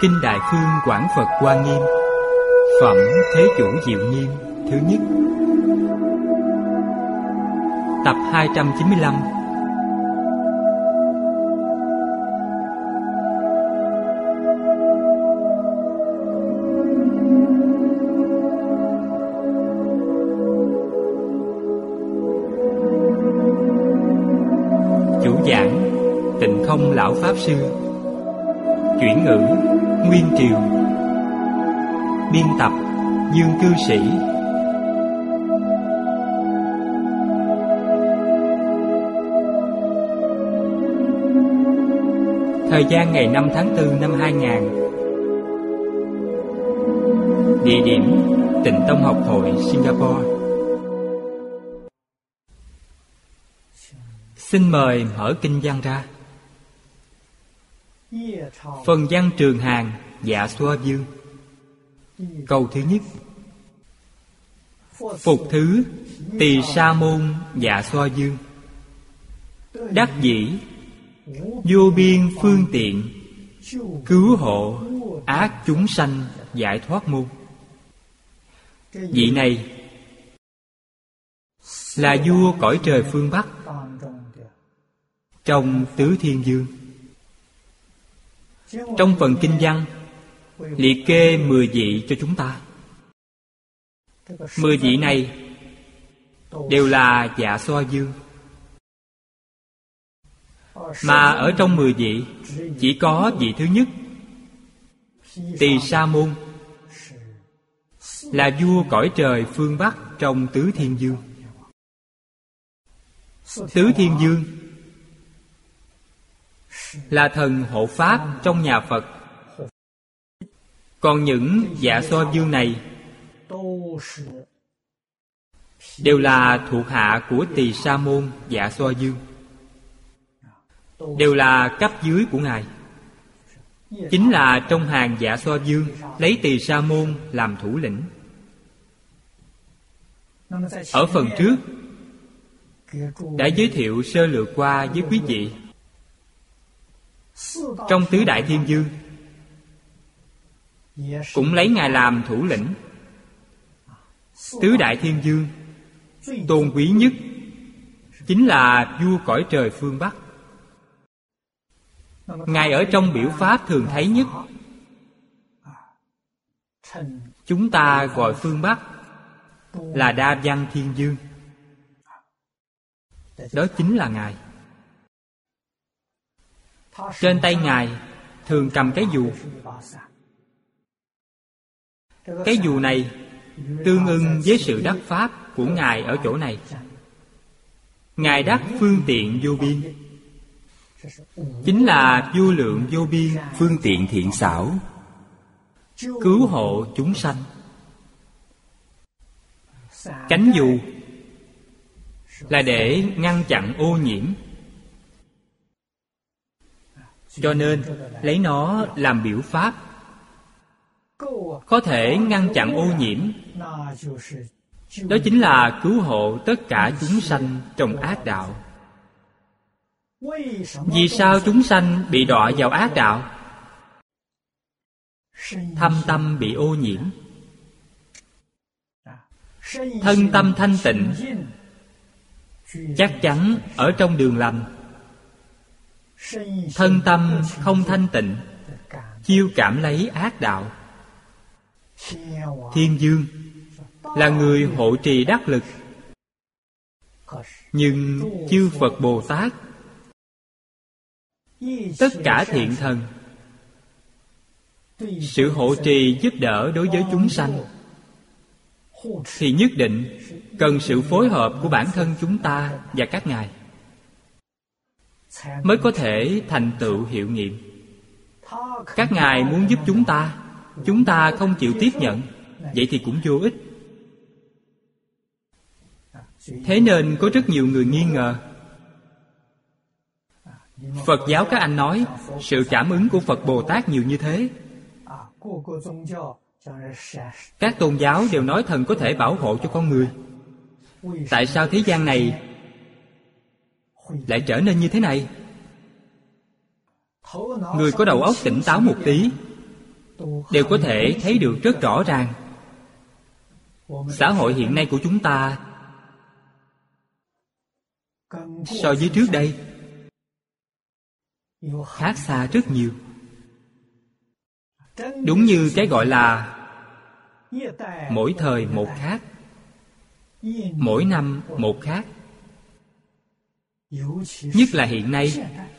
Kinh Đại Phương Quảng Phật Hoa Nghiêm, Phẩm Thế Chủ Diệu Nghiêm thứ nhất, tập 295. Chủ giảng Tịnh Không Lão Pháp Sư. Chuyển ngữ Nguyên Triều. Biên tập Dương Cư Sĩ. Thời gian ngày 5 tháng 4 năm 2000. Địa điểm Tịnh Tông Học Hội Singapore. Xin mời mở kinh văn ra. Phần văn Trường Hàng Dạ Xoa Dương. Câu thứ nhất. Phục thứ Tỳ Sa Môn Dạ Xoa Dương, đắc dĩ vô biên phương tiện, cứu hộ ác chúng sanh giải thoát môn. Vị này là vua cõi trời phương Bắc trong Tứ Thiên Dương. Trong phần kinh văn liệt kê 10 vị cho chúng ta. 10 vị này đều là Dạ Xoa Dương. Mà ở trong 10 vị, chỉ có vị thứ nhất, Tỳ Sa Môn, là vua cõi trời phương Bắc trong Tứ Thiên Dương. Tứ Thiên Dương là thần hộ pháp trong nhà Phật. Còn những Dạ Xoa Dương này đều là thuộc hạ của Tỳ Sa Môn Dạ Xoa Dương, đều là cấp dưới của Ngài. Chính là trong hàng Dạ Xoa Dương lấy Tỳ Sa Môn làm thủ lĩnh. Ở phần trước đã giới thiệu sơ lược qua với quý vị. Trong Tứ Đại Thiên Dương cũng lấy Ngài làm thủ lĩnh. Tứ Đại Thiên Dương tôn quý nhất chính là vua cõi trời phương Bắc. Ngài ở trong biểu pháp thường thấy nhất. Chúng ta gọi phương Bắc là Đa Văn Thiên Dương. Đó chính là Ngài. Trên tay Ngài thường cầm cái dù. Cái dù này tương ưng với sự đắc pháp của Ngài ở chỗ này. Ngài đắc phương tiện vô biên, chính là vô lượng vô biên phương tiện thiện xảo, cứu hộ chúng sanh. Cánh dù là để ngăn chặn ô nhiễm, cho nên lấy nó làm biểu pháp, có thể ngăn chặn ô nhiễm. Đó chính là cứu hộ tất cả chúng sanh trong ác đạo. Vì sao chúng sanh bị đọa vào ác đạo? Thâm tâm bị ô nhiễm. Thân tâm thanh tịnh chắc chắn ở trong đường lành. Thân tâm không thanh tịnh, chiêu cảm lấy ác đạo. Thiên Dương là người hộ trì đắc lực. Nhưng chư Phật Bồ Tát, tất cả thiện thần, sự hộ trì giúp đỡ đối với chúng sanh thì nhất định cần sự phối hợp của bản thân chúng ta và các ngài mới có thể thành tựu hiệu nghiệm. Các ngài muốn giúp chúng ta không chịu tiếp nhận, vậy thì cũng vô ích. Thế nên có rất nhiều người nghi ngờ. Phật giáo các anh nói sự cảm ứng của Phật Bồ Tát nhiều như thế. Các tôn giáo đều nói thần có thể bảo hộ cho con người. Tại sao thế gian này lại trở nên như thế này? Người có đầu óc tỉnh táo một tí đều có thể thấy được rất rõ ràng. Xã hội hiện nay của chúng ta so với trước đây khác xa rất nhiều. Đúng như cái gọi là mỗi thời một khác, mỗi năm một khác. Nhất là hiện nay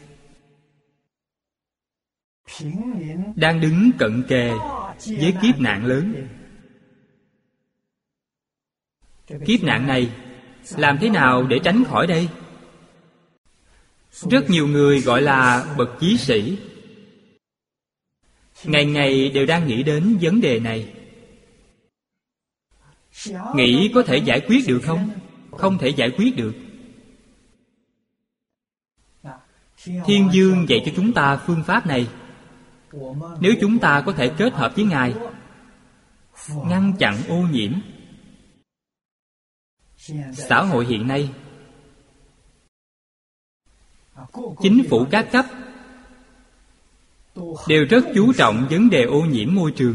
đang đứng cận kề với kiếp nạn lớn. Kiếp nạn này làm thế nào để tránh khỏi đây? Rất nhiều người gọi là bậc chí sĩ ngày ngày đều đang nghĩ đến vấn đề này. Nghĩ có thể giải quyết được không? Không thể giải quyết được. Thiên Dương dạy cho chúng ta phương pháp này. Nếu chúng ta có thể kết hợp với Ngài, ngăn chặn ô nhiễm. Xã hội hiện nay, chính phủ các cấp đều rất chú trọng vấn đề ô nhiễm môi trường.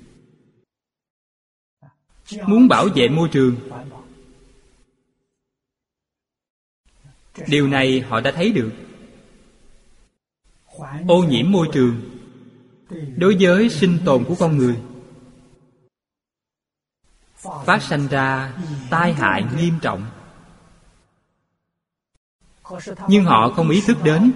Muốn bảo vệ môi trường, điều này họ đã thấy được. Ô nhiễm môi trường đối với sinh tồn của con người phát sanh ra tai hại nghiêm trọng. Nhưng họ không ý thức đến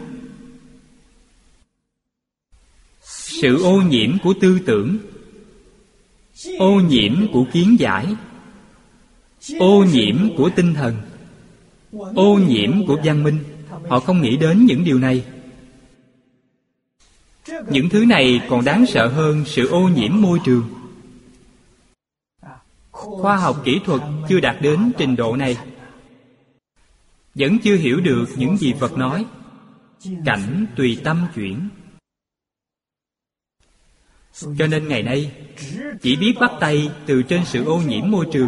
sự ô nhiễm của tư tưởng, ô nhiễm của kiến giải, ô nhiễm của tinh thần, ô nhiễm của văn minh. Họ không nghĩ đến những điều này. Những thứ này còn đáng sợ hơn sự ô nhiễm môi trường. Khoa học kỹ thuật chưa đạt đến trình độ này, vẫn chưa hiểu được những gì Phật nói. Cảnh tùy tâm chuyển. Cho nên ngày nay chỉ biết bắt tay từ trên sự ô nhiễm môi trường.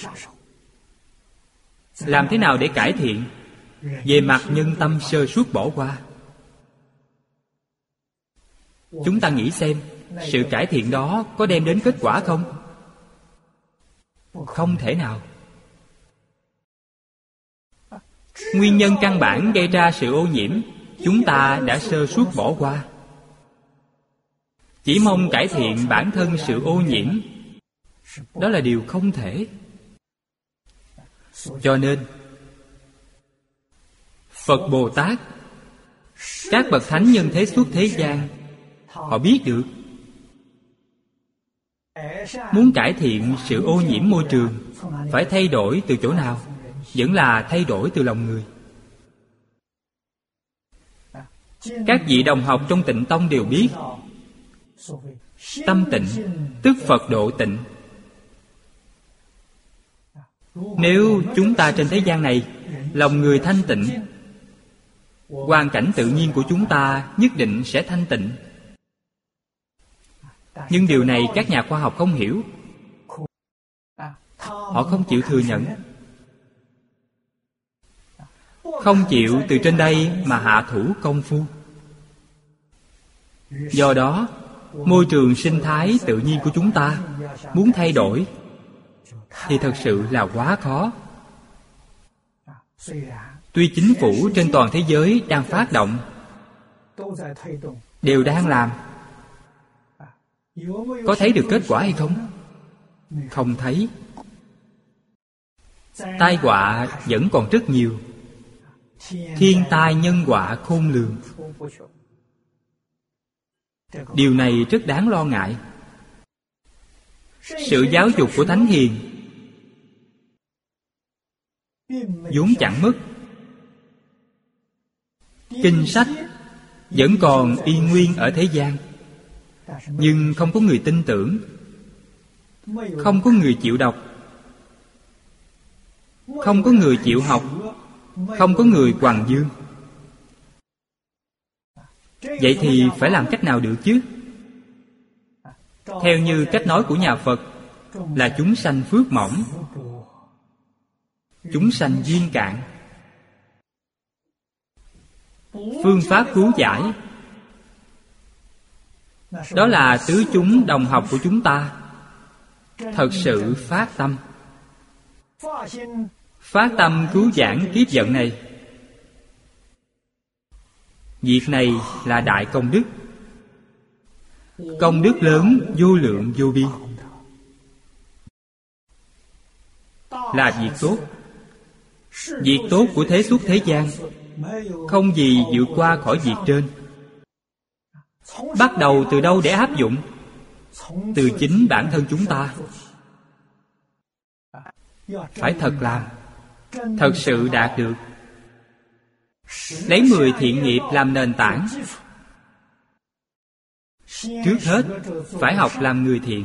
Làm thế nào để cải thiện? Về mặt nhân tâm sơ suất bỏ qua. Chúng ta nghĩ xem, sự cải thiện đó có đem đến kết quả không? Không thể nào. Nguyên nhân căn bản gây ra sự ô nhiễm, chúng ta đã sơ suất bỏ qua. Chỉ mong cải thiện bản thân sự ô nhiễm, đó là điều không thể. Cho nên Phật Bồ Tát, các bậc thánh nhân thế xuất thế gian, họ biết được muốn cải thiện sự ô nhiễm môi trường phải thay đổi từ chỗ nào? Vẫn là thay đổi từ lòng người. Các vị đồng học trong Tịnh Tông đều biết, tâm tịnh tức Phật độ tịnh. Nếu chúng ta trên thế gian này lòng người thanh tịnh, hoàn cảnh tự nhiên của chúng ta nhất định sẽ thanh tịnh. Nhưng điều này các nhà khoa học không hiểu. Họ không chịu thừa nhận, không chịu từ trên đây mà hạ thủ công phu. Do đó, môi trường sinh thái tự nhiên của chúng ta muốn thay đổi thì thật sự là quá khó. Tuy chính phủ trên toàn thế giới đang phát động, đều đang làm, có thấy được kết quả hay không? Không thấy. Tai họa vẫn còn rất nhiều. Thiên tai nhân họa khôn lường. Điều này rất đáng lo ngại. Sự giáo dục của Thánh Hiền vốn chẳng mất. Kinh sách vẫn còn y nguyên ở thế gian, nhưng không có người tin tưởng, không có người chịu đọc, không có người chịu học, không có người hoằng dương. Vậy thì phải làm cách nào được chứ? Theo như cách nói của nhà Phật là chúng sanh phước mỏng, chúng sanh duyên cạn. Phương pháp cứu giải Đó là tứ chúng đồng học của chúng ta thật sự phát tâm. Phát tâm cứu vãn kiếp vận này. Việc này là đại công đức. Công đức lớn vô lượng vô biên. Là việc tốt. Việc tốt của thế xuất thế gian không gì vượt qua khỏi việc trên. Bắt đầu từ đâu để áp dụng? Từ chính bản thân chúng ta. Phải thật làm, thật sự đạt được. Lấy 10 thiện nghiệp làm nền tảng. Trước hết phải học làm người thiện.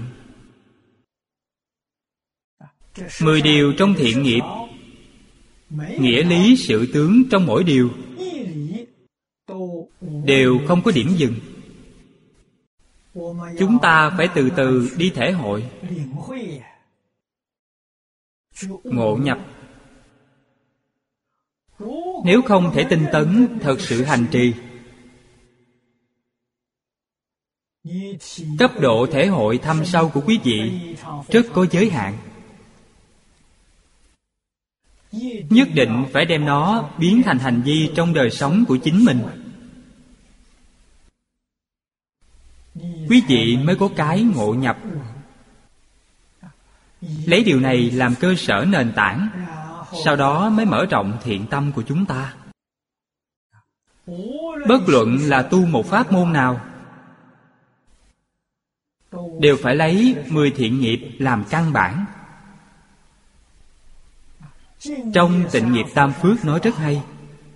10 điều trong thiện nghiệp, nghĩa lý sự tướng trong mỗi điều đều không có điểm dừng. Chúng ta phải từ từ đi thể hội, ngộ nhập. Nếu không thể tinh tấn thật sự hành trì, cấp độ thể hội thâm sâu của quý vị rất có giới hạn. Nhất định phải đem nó biến thành hành vi trong đời sống của chính mình. Quý vị mới có cái ngộ nhập. Lấy điều này làm cơ sở nền tảng, sau đó mới mở rộng thiện tâm của chúng ta. Bất luận là tu một pháp môn nào, đều phải lấy 10 thiện nghiệp làm căn bản. Trong Tịnh Nghiệp Tam Phước nói rất hay.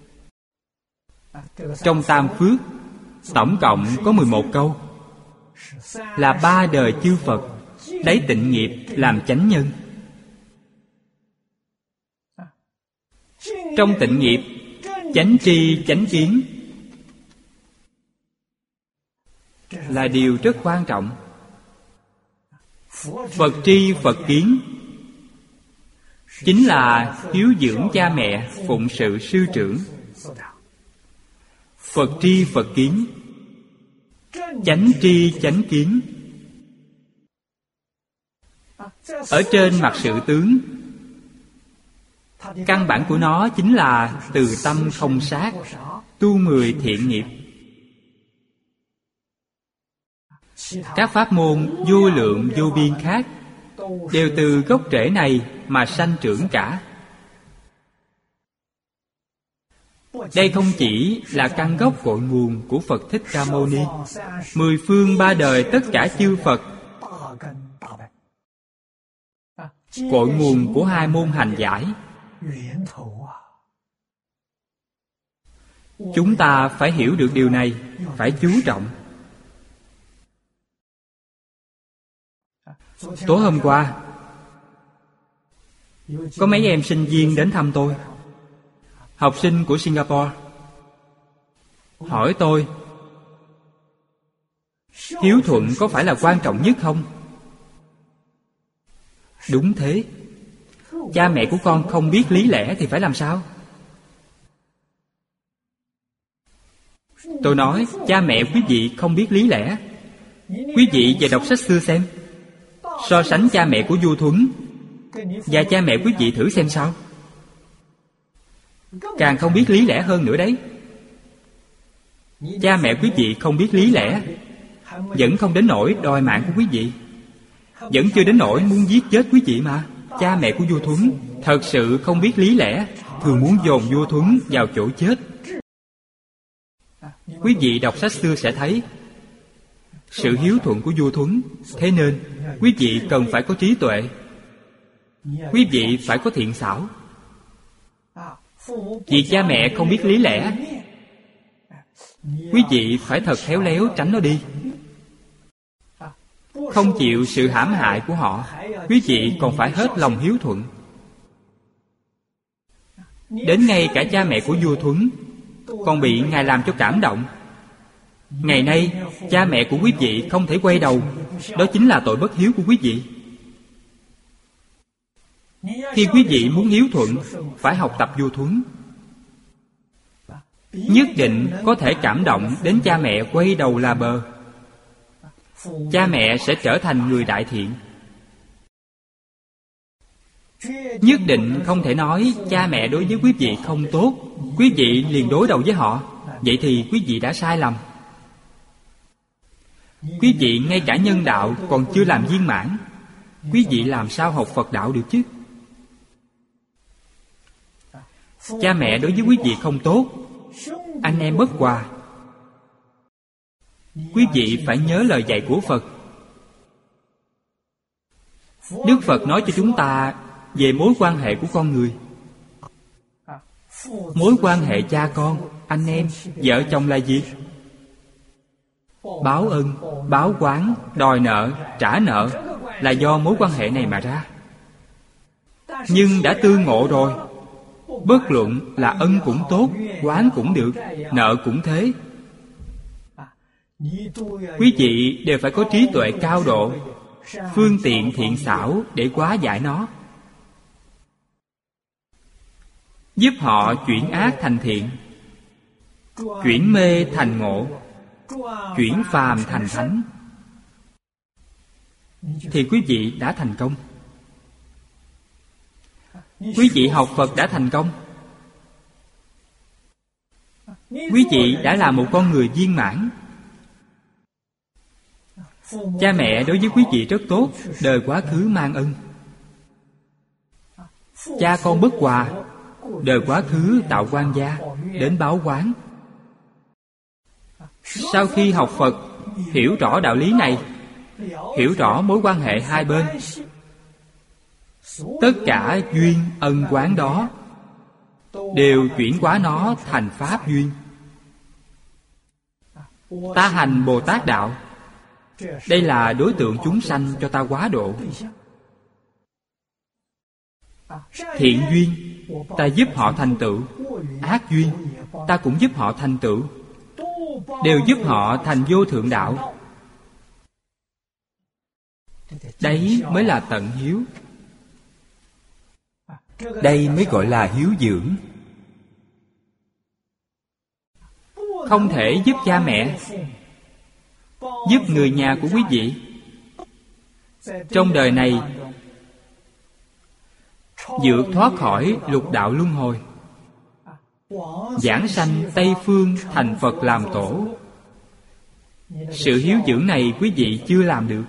Trong Tam Phước tổng cộng có 11 câu, là 3 đời chư Phật lấy tịnh nghiệp làm chánh nhân. Trong tịnh nghiệp, chánh tri chánh kiến là điều rất quan trọng. Phật tri Phật kiến chính là hiếu dưỡng cha mẹ, phụng sự sư trưởng. Phật tri Phật kiến, chánh tri chánh kiến. Ở trên mặt sự tướng, căn bản của nó chính là từ tâm không sát, tu 10 thiện nghiệp. Các pháp môn vô lượng vô biên khác đều từ gốc rễ này mà sanh trưởng cả. Đây không chỉ là căn gốc cội nguồn của Phật Thích Ca Mâu Ni, 10 phương 3 đời tất cả chư Phật, cội nguồn của 2 môn hành giải. Chúng ta phải hiểu được điều này, phải chú trọng. Tối hôm qua, có mấy em sinh viên đến thăm tôi, học sinh của Singapore, hỏi tôi hiếu thuận có phải là quan trọng nhất không? Đúng thế. Cha mẹ của con không biết lý lẽ thì phải làm sao? Tôi nói, cha mẹ quý vị không biết lý lẽ, quý vị về đọc sách xưa xem, so sánh cha mẹ của vua Thuấn và cha mẹ quý vị thử xem sao. Càng không biết lý lẽ hơn nữa đấy. Cha mẹ quý vị không biết lý lẽ, vẫn không đến nỗi đòi mạng của quý vị, vẫn chưa đến nỗi muốn giết chết quý vị mà. Cha mẹ của vua Thuấn thật sự không biết lý lẽ, thường muốn dồn vua Thuấn vào chỗ chết. Quý vị đọc sách xưa sẽ thấy sự hiếu thuận của vua Thuấn. Thế nên quý vị cần phải có trí tuệ, quý vị phải có thiện xảo. Vì cha mẹ không biết lý lẽ, quý vị phải thật khéo léo tránh nó đi. Không chịu sự hãm hại của họ, quý vị còn phải hết lòng hiếu thuận. Đến ngay cả cha mẹ của vua Thuấn còn bị Ngài làm cho cảm động. Ngày nay cha mẹ của quý vị không thể quay đầu, đó chính là tội bất hiếu của quý vị. Khi quý vị muốn hiếu thuận, phải học tập vua Thuấn, nhất định có thể cảm động đến cha mẹ quay đầu là bờ. cha mẹ sẽ trở thành người đại thiện. Nhất định không thể nói cha mẹ đối với quý vị không tốt, quý vị liền đối đầu với họ. Vậy thì quý vị đã sai lầm. Quý vị ngay cả nhân đạo còn chưa làm viên mãn, quý vị làm sao học Phật đạo được chứ? Cha mẹ đối với quý vị không tốt, anh em bất hòa, quý vị phải nhớ lời dạy của Phật. Đức Phật nói cho chúng ta về mối quan hệ của con người. Mối quan hệ cha con, anh em, vợ chồng là gì? Báo ân, báo oán, đòi nợ, trả nợ là do mối quan hệ này mà ra. Nhưng đã tư ngộ rồi, bất luận là ân cũng tốt, oán cũng được, nợ cũng thế. Quý vị đều phải có trí tuệ cao độ, phương tiện thiện xảo để hóa giải nó, giúp họ chuyển ác thành thiện, chuyển mê thành ngộ, chuyển phàm thành thánh, thì quý vị đã thành công. Quý vị học Phật đã thành công. Quý vị đã là một con người viên mãn. Cha mẹ đối với quý vị rất tốt, đời quá khứ mang ân. Cha con bất hòa, đời quá khứ tạo oan gia, đến báo oán. Sau khi học Phật, hiểu rõ đạo lý này, hiểu rõ mối quan hệ hai bên, tất cả duyên ân oán đó đều chuyển hóa nó thành pháp duyên. Ta hành Bồ Tát đạo, đây là đối tượng chúng sanh cho ta hóa độ. Thiện duyên, ta giúp họ thành tựu. Ác duyên, ta cũng giúp họ thành tựu, đều giúp họ thành vô thượng đạo. Đấy mới là tận hiếu. Đây mới gọi là hiếu dưỡng. Không thể giúp cha mẹ, giúp người nhà của quý vị trong đời này vượt thoát khỏi lục đạo luân hồi, giảng sanh Tây Phương thành Phật làm tổ. Sự hiếu dưỡng này quý vị chưa làm được.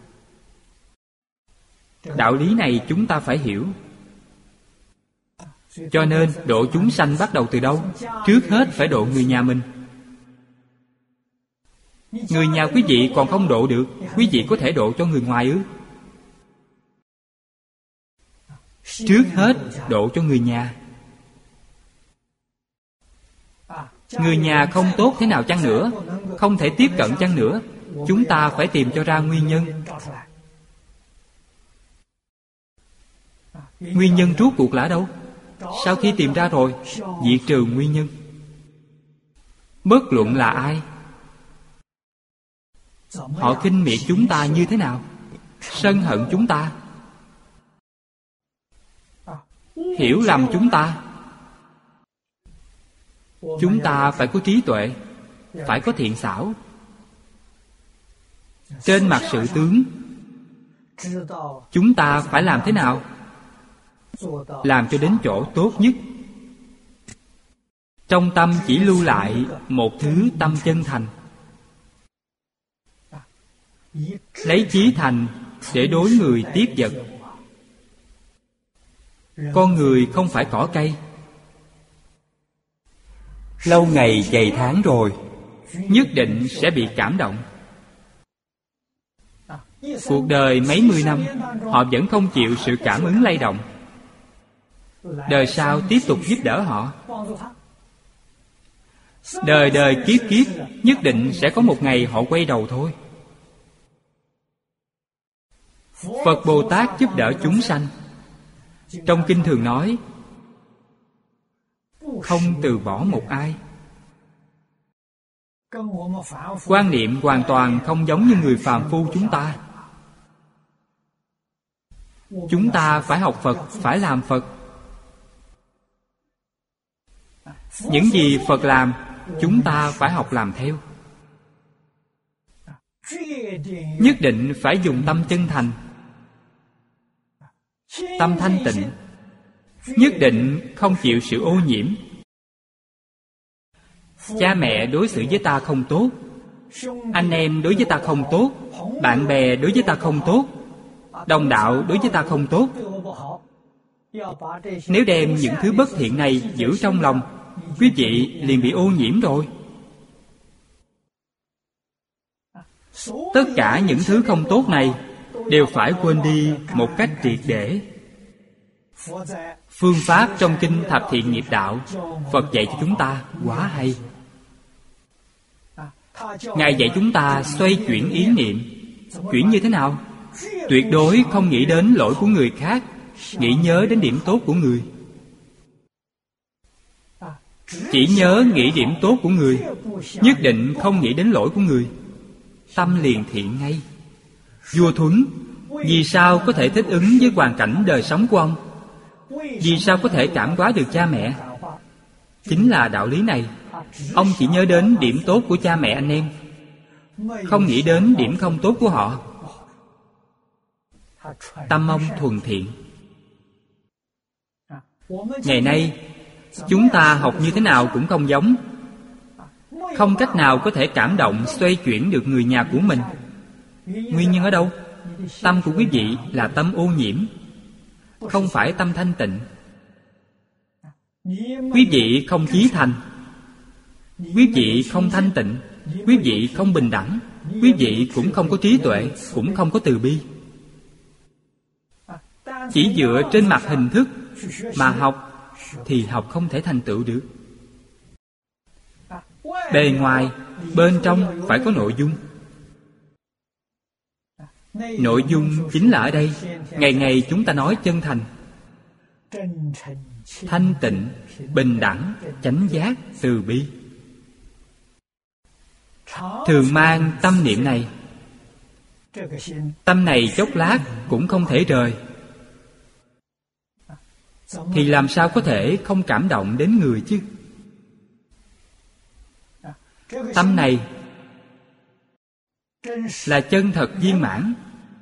Đạo lý này chúng ta phải hiểu. Cho nên độ chúng sanh bắt đầu từ đâu? Trước hết phải độ người nhà mình. Người nhà quý vị còn không độ được, quý vị có thể độ cho người ngoài ư? Trước hết độ cho người nhà. Người nhà không tốt thế nào chăng nữa, không thể tiếp cận chăng nữa, chúng ta phải tìm cho ra nguyên nhân. Nguyên nhân rốt cuộc là ở đâu? Sau khi tìm ra rồi, diệt trừ nguyên nhân. Bất luận là ai, họ khinh miệt chúng ta như thế nào, sân hận chúng ta, hiểu lầm chúng ta phải có trí tuệ, phải có thiện xảo. Trên mặt sự tướng, chúng ta phải làm thế nào? Làm cho đến chỗ tốt nhất. Trong tâm chỉ lưu lại một thứ tâm chân thành, lấy chí thành để đối người tiếp vật. Con người không phải cỏ cây, lâu ngày dày tháng rồi, nhất định sẽ bị cảm động. Cuộc đời mấy mươi năm, họ vẫn không chịu sự cảm ứng lay động. Đời sau tiếp tục giúp đỡ họ. Đời đời kiếp kiếp, nhất định sẽ có một ngày họ quay đầu thôi. Phật Bồ Tát giúp đỡ chúng sanh. Trong kinh thường nói, không từ bỏ một ai. Quan niệm hoàn toàn không giống như người phàm phu chúng ta. Chúng ta phải học Phật, phải làm Phật. Những gì Phật làm, chúng ta phải học làm theo. nhất định phải dùng tâm chân thành, tâm thanh tịnh, nhất định không chịu sự ô nhiễm. Cha mẹ đối xử với ta không tốt, anh em đối với ta không tốt, bạn bè đối với ta không tốt, đồng đạo đối với ta không tốt. Nếu đem những thứ bất thiện này giữ trong lòng, quý vị liền bị ô nhiễm rồi. Tất cả những thứ không tốt này đều phải quên đi một cách triệt để. Phương pháp trong kinh Thập Thiện Nghiệp Đạo, Phật dạy cho chúng ta quá hay. Ngài dạy chúng ta xoay chuyển ý niệm. Chuyển như thế nào? Tuyệt đối không nghĩ đến lỗi của người khác, nghĩ nhớ đến điểm tốt của người. Chỉ nhớ nghĩ điểm tốt của người, nhất định không nghĩ đến lỗi của người. Tâm liền thiện ngay. Vua Thuấn vì sao có thể thích ứng với hoàn cảnh đời sống của ông? Vì sao có thể cảm hóa được cha mẹ? Chính là đạo lý này. Ông chỉ nhớ đến điểm tốt của cha mẹ anh em, không nghĩ đến điểm không tốt của họ. Tâm ông thuần thiện. Ngày nay chúng ta học như thế nào cũng không giống, không cách nào có thể cảm động xoay chuyển được người nhà của mình. Nguyên nhân ở đâu? Tâm của quý vị là tâm ô nhiễm, không phải tâm thanh tịnh. Quý vị không chí thành, quý vị không thanh tịnh, quý vị không bình đẳng, quý vị cũng không có trí tuệ, cũng không có từ bi. Chỉ dựa trên mặt hình thức mà học thì học không thể thành tựu được. Bề ngoài, bên trong phải có nội dung. Nội dung chính là ở đây. Ngày ngày chúng ta nói chân thành, thanh tịnh, bình đẳng, chánh giác, từ bi. Thường mang tâm niệm này. Tâm này chốc lát cũng không thể rời, thì làm sao có thể không cảm động đến người chứ? Tâm này là chân thật viên mãn.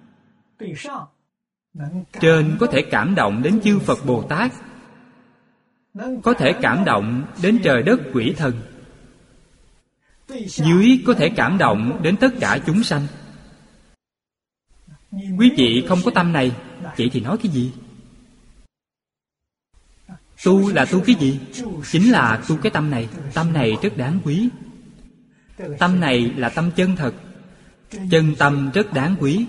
Trên có thể cảm động đến chư Phật Bồ Tát, có thể cảm động đến trời đất quỷ thần, dưới có thể cảm động đến tất cả chúng sanh. Quý vị không có tâm này, vậy thì nói cái gì? Tu là tu cái gì? Chính là tu cái tâm này. Tâm này rất đáng quý. Tâm này là tâm chân thật. Chân tâm rất đáng quý.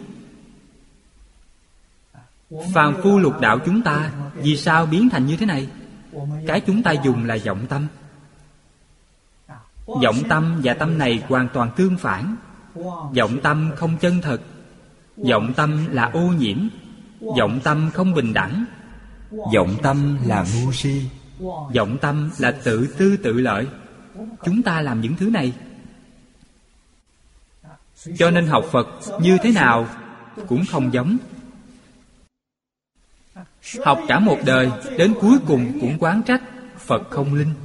Phàm phu lục đạo chúng ta vì sao biến thành như thế này? Cái chúng ta dùng là vọng tâm. Vọng tâm và tâm này hoàn toàn tương phản. Vọng tâm không chân thật. Vọng tâm là ô nhiễm. Vọng tâm không bình đẳng. Vọng tâm là ngu si. Vọng tâm là tự tư tự lợi. Chúng ta làm những thứ này. Cho nên học Phật như thế nào cũng không giống. Học cả một đời, đến cuối cùng cũng oán trách Phật không linh.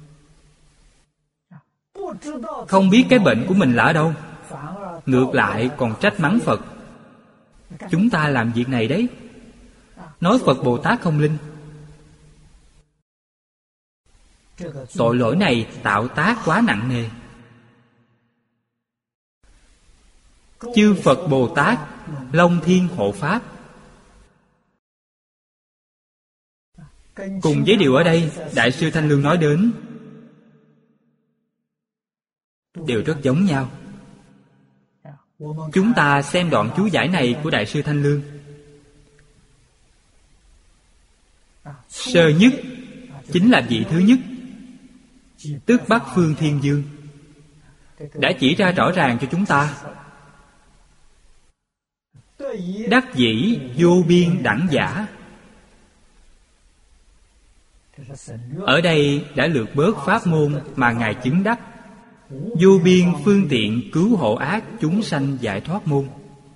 Không biết cái bệnh của mình là ở đâu, ngược lại còn trách mắng Phật. Chúng ta làm việc này đấy, nói Phật Bồ Tát không linh. Tội lỗi này tạo tác quá nặng nề. Chư Phật Bồ Tát Long Thiên hộ Pháp. Cùng với điều ở đây Đại sư Thanh Lương nói đến đều rất giống nhau. Chúng ta xem đoạn chú giải này của Đại sư Thanh Lương. Sơ nhất chính là vị thứ nhất, tức Bắc Phương Thiên Dương, đã chỉ ra rõ ràng cho chúng ta. Đắc dĩ vô biên đẳng giả. Ở đây đã lược bớt pháp môn mà Ngài chứng đắc. Vô biên phương tiện cứu hộ ác chúng sanh giải thoát môn.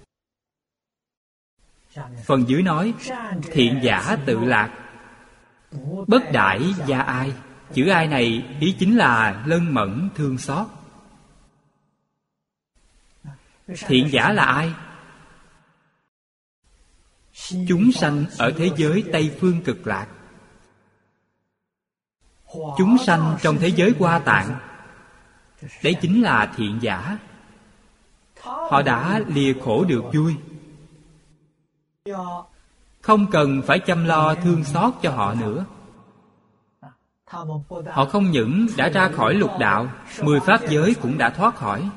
Phần dưới nói thiện giả tự lạc, bất đãi gia ai. Chữ ai này ý chính là lân mẫn thương xót. Thiện giả là ai? Chúng sanh ở thế giới Tây Phương Cực Lạc, chúng sanh trong thế giới Hoa Tạng, đấy chính là thiện giả. Họ đã lìa khổ được vui, không cần phải chăm lo thương xót cho họ nữa. Họ không những đã ra khỏi lục đạo, 10 pháp giới cũng đã thoát khỏi.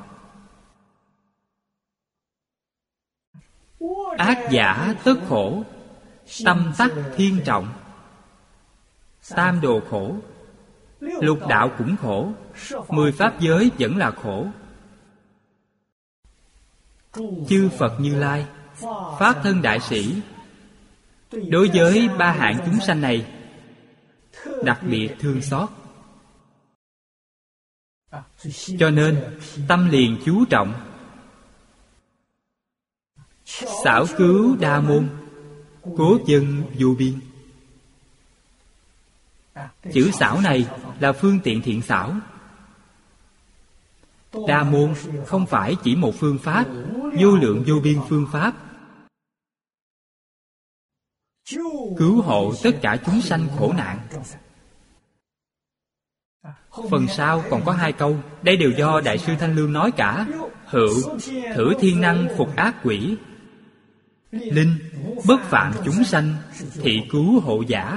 Ác giả tất khổ, tâm tắc thiên trọng. Tam đồ khổ, lục đạo cũng khổ, 10 pháp giới vẫn là khổ. Chư Phật Như Lai, Pháp Thân Đại Sĩ, đối với 3 hạng chúng sanh này đặc biệt thương xót. Cho nên tâm liền chú trọng. Xảo cứu đa môn, cố dân vô biên. Chữ xảo này là phương tiện thiện xảo. Đa môn không phải chỉ một phương pháp, vô lượng vô biên phương pháp. Cứu hộ tất cả chúng sanh khổ nạn. Phần sau còn có 2 câu, đây đều do Đại sư Thanh Lương nói cả. Hữu, thử thiên năng phục ác quỷ. Linh, bất phạm chúng sanh, thị cứu hộ giả.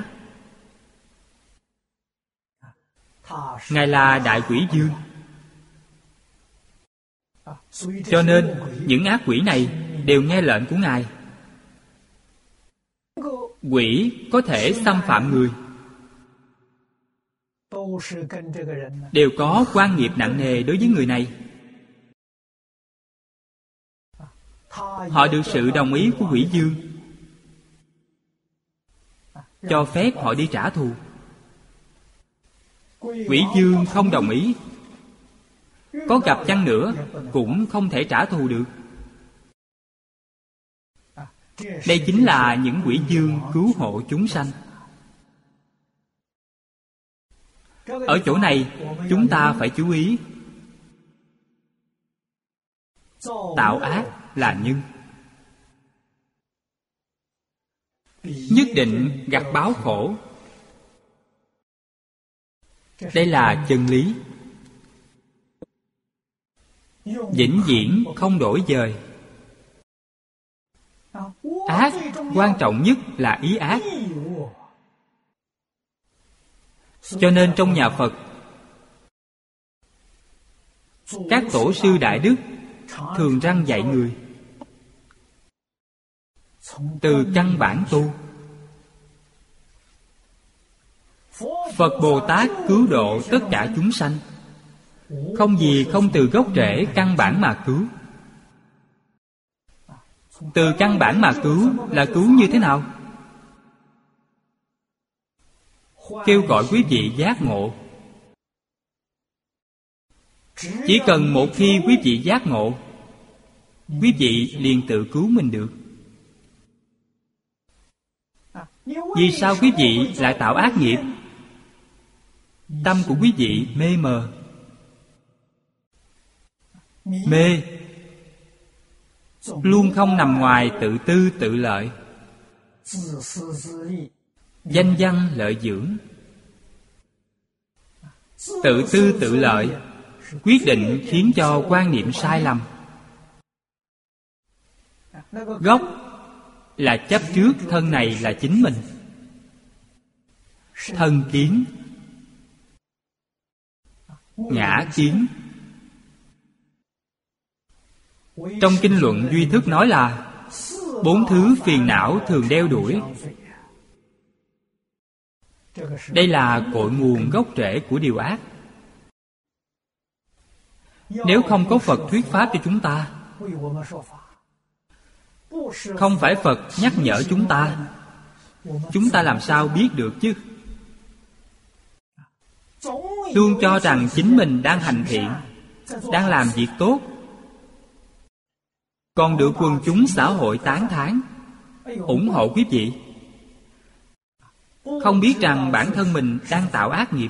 Ngài là Đại Quỷ Dương. Cho nên những ác quỷ này đều nghe lệnh của Ngài. Quỷ có thể xâm phạm người, đều có quan nghiệp nặng nề đối với người này. Họ được sự đồng ý của quỷ dương, cho phép họ đi trả thù. Quỷ dương không đồng ý, có gặp chăng nữa cũng không thể trả thù được. Đây chính là những quỷ dương cứu hộ chúng sanh. Ở chỗ này chúng ta phải chú ý. Tạo ác là nhân, nhất định gặt báo khổ. Đây là chân lý, vĩnh viễn không đổi dời. Ác quan trọng nhất là ý ác. Cho nên trong nhà Phật, các tổ sư đại đức thường răn dạy người từ căn bản tu. Phật Bồ Tát cứu độ tất cả chúng sanh, không gì không từ gốc rễ căn bản mà cứu. Từ căn bản mà cứu là cứu như thế nào? Kêu gọi quý vị giác ngộ. Chỉ cần một khi quý vị giác ngộ, quý vị liền tự cứu mình được. Vì sao quý vị lại tạo ác nghiệp? Tâm của quý vị mê mờ. Mê luôn không nằm ngoài tự tư tự lợi, danh văn lợi dưỡng. Tự tư tự lợi quyết định khiến cho quan niệm sai lầm. Gốc là chấp trước thân này là chính mình. Thân kiến, ngã kiến. Trong kinh luận Duy Thức nói là 4 thứ phiền não thường đeo đuổi. Đây là cội nguồn gốc rễ của điều ác. Nếu không có Phật thuyết pháp cho chúng ta, không phải Phật nhắc nhở chúng ta làm sao biết được chứ? Luôn cho rằng chính mình đang hành thiện, đang làm việc tốt, còn được quần chúng xã hội tán thán, ủng hộ quý vị. Không biết rằng bản thân mình đang tạo ác nghiệp.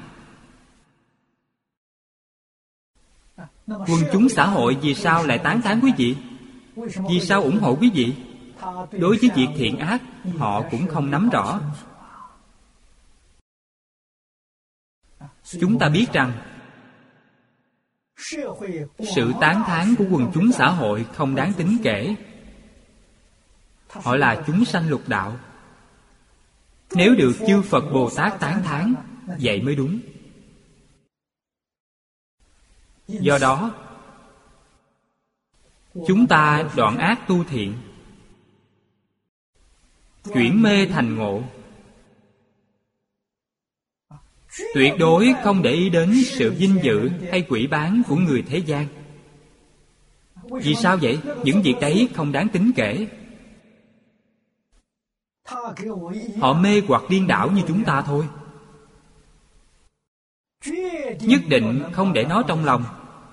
Quần chúng xã hội vì sao lại tán thán quý vị? Vì sao ủng hộ quý vị? Đối với việc thiện ác, họ cũng không nắm rõ. Chúng ta biết rằng sự tán thán của quần chúng xã hội không đáng tính kể. Họ là chúng sanh lục đạo. Nếu được chư Phật Bồ Tát tán thán, vậy mới đúng. Do đó, chúng ta đoạn ác tu thiện, chuyển mê thành ngộ, tuyệt đối không để ý đến sự vinh dự hay quỷ bán của người thế gian. Vì sao vậy? Những việc đấy không đáng tính kể. Họ mê hoặc điên đảo như chúng ta thôi. Nhất định không để nó trong lòng.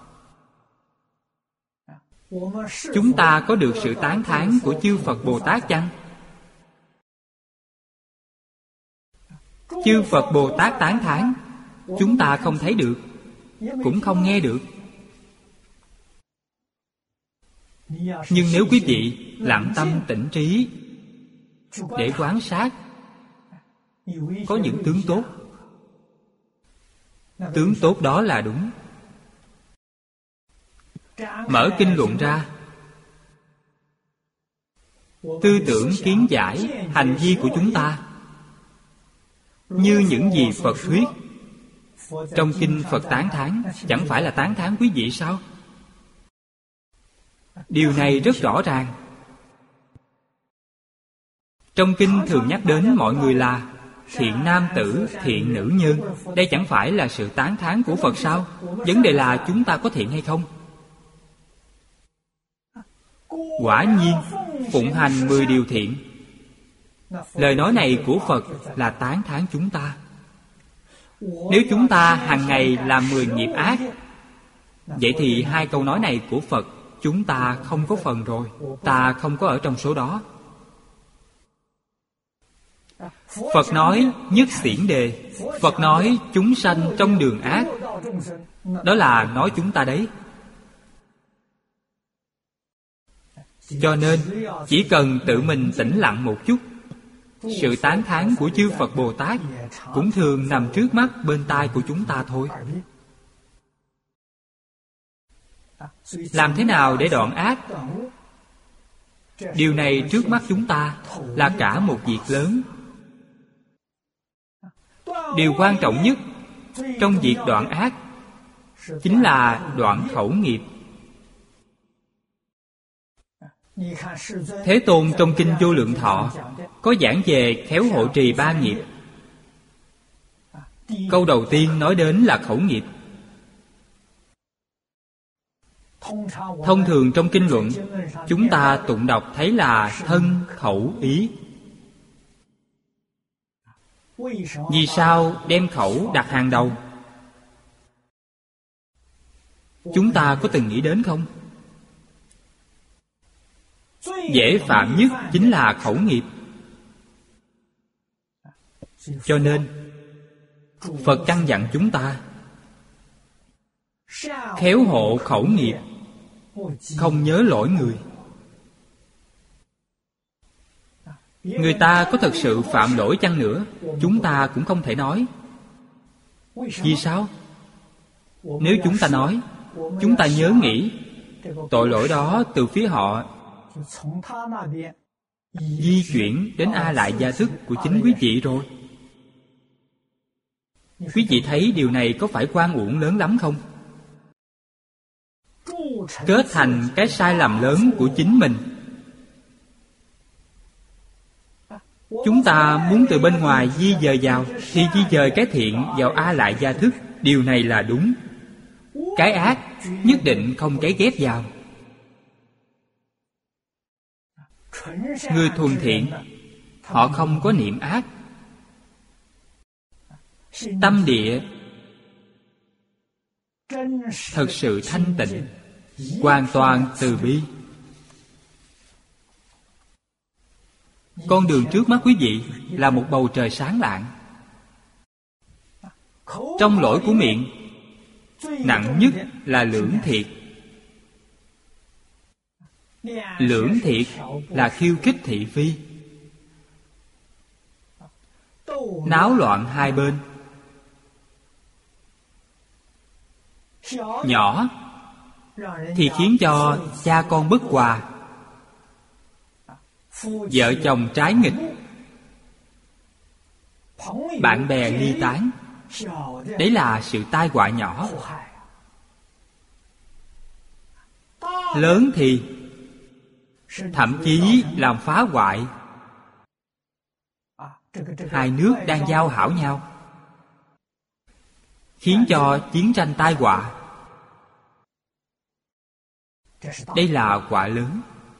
Chúng ta có được sự tán thán của chư Phật Bồ Tát chăng? Chư Phật Bồ Tát tán thán, chúng ta không thấy được, cũng không nghe được. Nhưng nếu quý vị lặng tâm tĩnh trí để quan sát, có những tướng tốt. Tướng tốt đó là đúng. Mở kinh luận ra, tư tưởng kiến giải, hành vi của chúng ta như những gì Phật thuyết. Trong kinh Phật tán thán, chẳng phải là tán thán quý vị sao? Điều này rất rõ ràng. Trong kinh thường nhắc đến mọi người là thiện nam tử, thiện nữ nhân. Đây chẳng phải là sự tán thán của Phật sao? Vấn đề là chúng ta có thiện hay không? Quả nhiên, phụng hành 10 điều thiện. Lời nói này của Phật là tán thán chúng ta. Nếu chúng ta hàng ngày làm 10 nghiệp ác, vậy thì 2 câu nói này của Phật chúng ta không có phần rồi. Ta không có ở trong số đó. Phật nói nhất xiển đề. Phật nói chúng sanh trong đường ác. Đó là nói chúng ta đấy. Cho nên chỉ cần tự mình tĩnh lặng một chút, sự tán thán của chư Phật Bồ Tát cũng thường nằm trước mắt bên tai của chúng ta thôi. Làm thế nào để đoạn ác? Điều này trước mắt chúng ta là cả một việc lớn. Điều quan trọng nhất trong việc đoạn ác chính là đoạn khẩu nghiệp. Thế Tôn trong kinh Vô Lượng Thọ có giảng về khéo hộ trì 3 nghiệp. Câu đầu tiên nói đến là khẩu nghiệp. Thông thường trong kinh luận, chúng ta tụng đọc thấy là thân khẩu ý. Vì sao đem khẩu đặt hàng đầu? Chúng ta có từng nghĩ đến không? Dễ phạm nhất chính là khẩu nghiệp. Cho nên Phật căn dặn chúng ta khéo hộ khẩu nghiệp, không nhớ lỗi người. Người ta có thật sự phạm lỗi chăng nữa, chúng ta cũng không thể nói. Vì sao? Nếu chúng ta nói, chúng ta nhớ nghĩ tội lỗi đó từ phía họ di chuyển đến A Lại Gia thức của chính quý vị rồi. Quý vị thấy điều này có phải oan uổng lớn lắm không? Kết thành cái sai lầm lớn của chính mình. Chúng ta muốn từ bên ngoài di dời vào, thì di dời cái thiện vào A Lại Gia thức. Điều này là đúng. Cái ác nhất định không cấy ghép vào. Người thuần thiện, họ không có niệm ác. Tâm địa thật sự thanh tịnh, hoàn toàn từ bi. Con đường trước mắt quý vị là một bầu trời sáng lạng. Trong lỗi của miệng, nặng nhất là lưỡng thiệt. Lưỡng thiệt là khiêu khích thị phi, náo loạn hai bên. Nhỏ thì khiến cho cha con bất hòa, vợ chồng trái nghịch, bạn bè ly tán. Đấy là sự tai họa nhỏ. Lớn thì thậm chí làm phá hoại. Hai nước đang giao hảo nhau, khiến cho chiến tranh tai họa. Đây là họa lớn.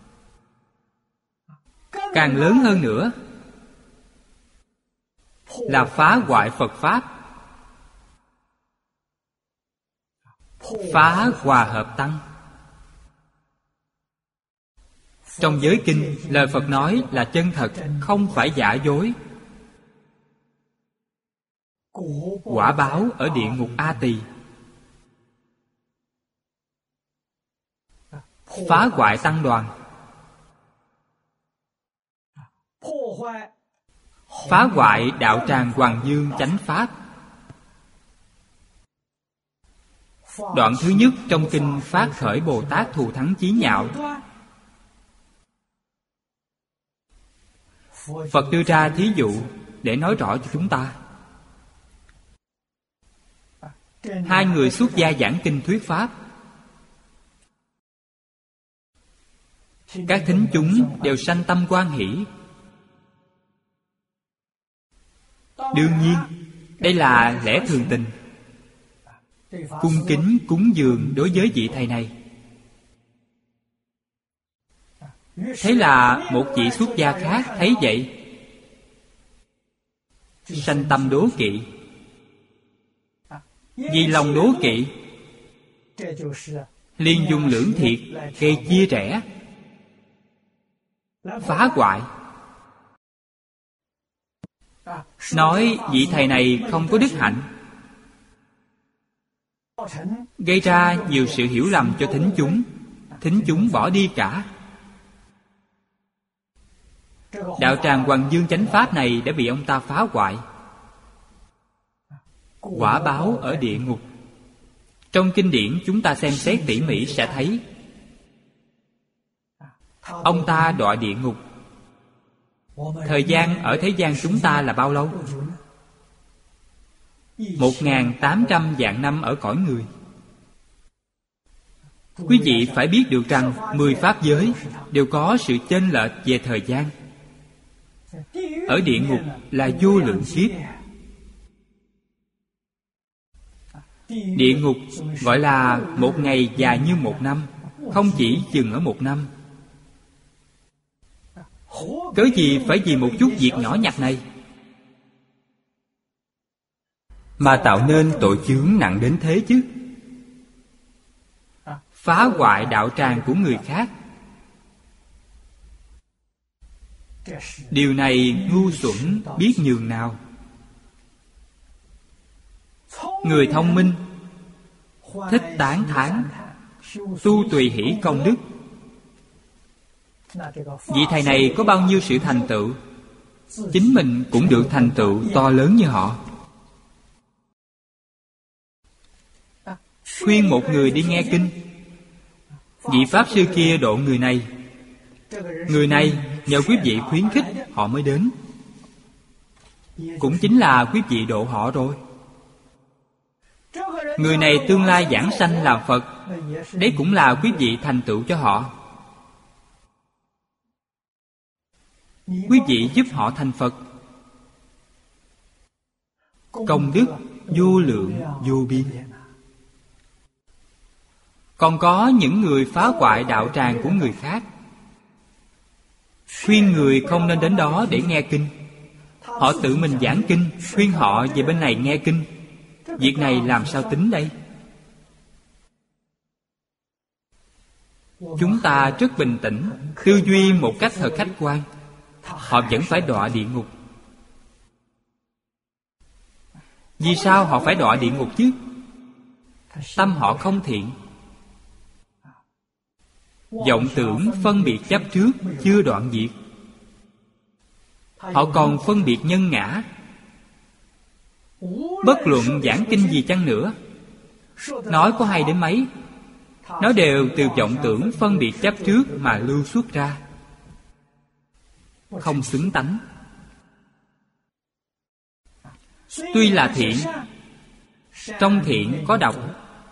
Càng lớn hơn nữa là phá hoại Phật Pháp, phá hòa hợp tăng. Trong giới kinh, lời Phật nói là chân thật, không phải giả dối. Quả báo ở địa ngục A Tỳ, phá hoại tăng đoàn, phá hoại đạo tràng Hoàng Dương chánh pháp. Đoạn thứ nhất trong kinh Phát Khởi Bồ Tát Thù Thắng Chí Nhạo, Phật đưa ra thí dụ để nói rõ cho chúng ta. Hai người xuất gia giảng kinh thuyết pháp, các thính chúng đều sanh tâm hoan hỷ. Đương nhiên, đây là lẽ thường tình. Cung kính cúng dường đối với vị thầy này. Thế là một vị xuất gia khác thấy vậy, sanh tâm đố kỵ. Vì lòng đố kỵ, liên dung lưỡng thiệt gây chia rẽ, phá hoại. Nói vị thầy này không có đức hạnh, gây ra nhiều sự hiểu lầm cho thính chúng. Thính chúng bỏ đi cả. Đạo tràng Hoàng Dương chánh pháp này đã bị ông ta phá hoại. Quả báo ở địa ngục. Trong kinh điển chúng ta xem xét tỉ mỉ sẽ thấy, ông ta đọa địa ngục. Thời gian ở thế gian chúng ta là bao lâu? 1.800 vạn năm ở cõi người. Quý vị phải biết được rằng 10 pháp giới đều có sự chênh lệch về thời gian. Ở địa ngục là vô lượng kiếp. Địa ngục gọi là một ngày dài như một năm, không chỉ dừng ở một năm. Cớ gì phải vì một chút việc nhỏ nhặt này mà tạo nên tội chướng nặng đến thế chứ? Phá hoại đạo tràng của người khác, điều này ngu xuẩn biết nhường nào. Người thông minh thích tán thán, tu tùy hỷ công đức. Vị thầy này có bao nhiêu sự thành tựu, chính mình cũng được thành tựu to lớn như họ. Khuyên một người đi nghe kinh, vị pháp sư kia độ người này. Người này nhờ quý vị khuyến khích họ mới đến, cũng chính là quý vị độ họ rồi. Người này tương lai giảng sanh làm Phật, đấy cũng là quý vị thành tựu cho họ. Quý vị giúp họ thành Phật, công đức vô lượng vô biên. Còn có những người phá hoại đạo tràng của người khác, khuyên người không nên đến đó để nghe kinh. Họ tự mình giảng kinh, khuyên họ về bên này nghe kinh. Việc này làm sao tính đây? Chúng ta rất bình tĩnh, tư duy một cách thật khách quan. Họ vẫn phải đọa địa ngục. Vì sao họ phải đọa địa ngục chứ? Tâm họ không thiện. vọng tưởng phân biệt chấp trước chưa đoạn diệt. Họ còn phân biệt nhân ngã. Bất luận giảng kinh gì chăng nữa, nói có hay đến mấy, nó đều từ vọng tưởng phân biệt chấp trước mà lưu xuất ra, không xứng tánh. Tuy là thiện, trong thiện có độc.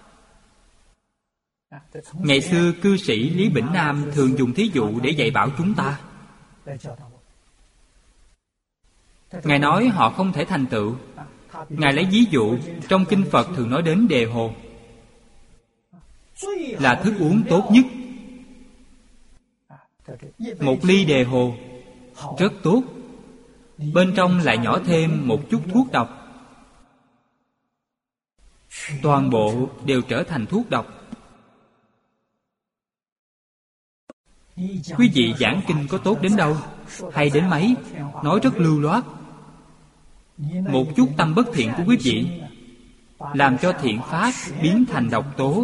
Ngày xưa cư sĩ Lý Bỉnh Nam thường dùng thí dụ để dạy bảo chúng ta. Ngài nói họ không thể thành tựu. Ngài lấy ví dụ trong kinh Phật thường nói đến đề hồ là thức uống tốt nhất. Một ly đề hồ rất tốt, bên trong lại nhỏ thêm một chút thuốc độc, toàn bộ đều trở thành thuốc độc. Quý vị giảng kinh có tốt đến đâu, hay đến mấy, nói rất lưu loát, một chút tâm bất thiện của quý vị làm cho thiện pháp biến thành độc tố.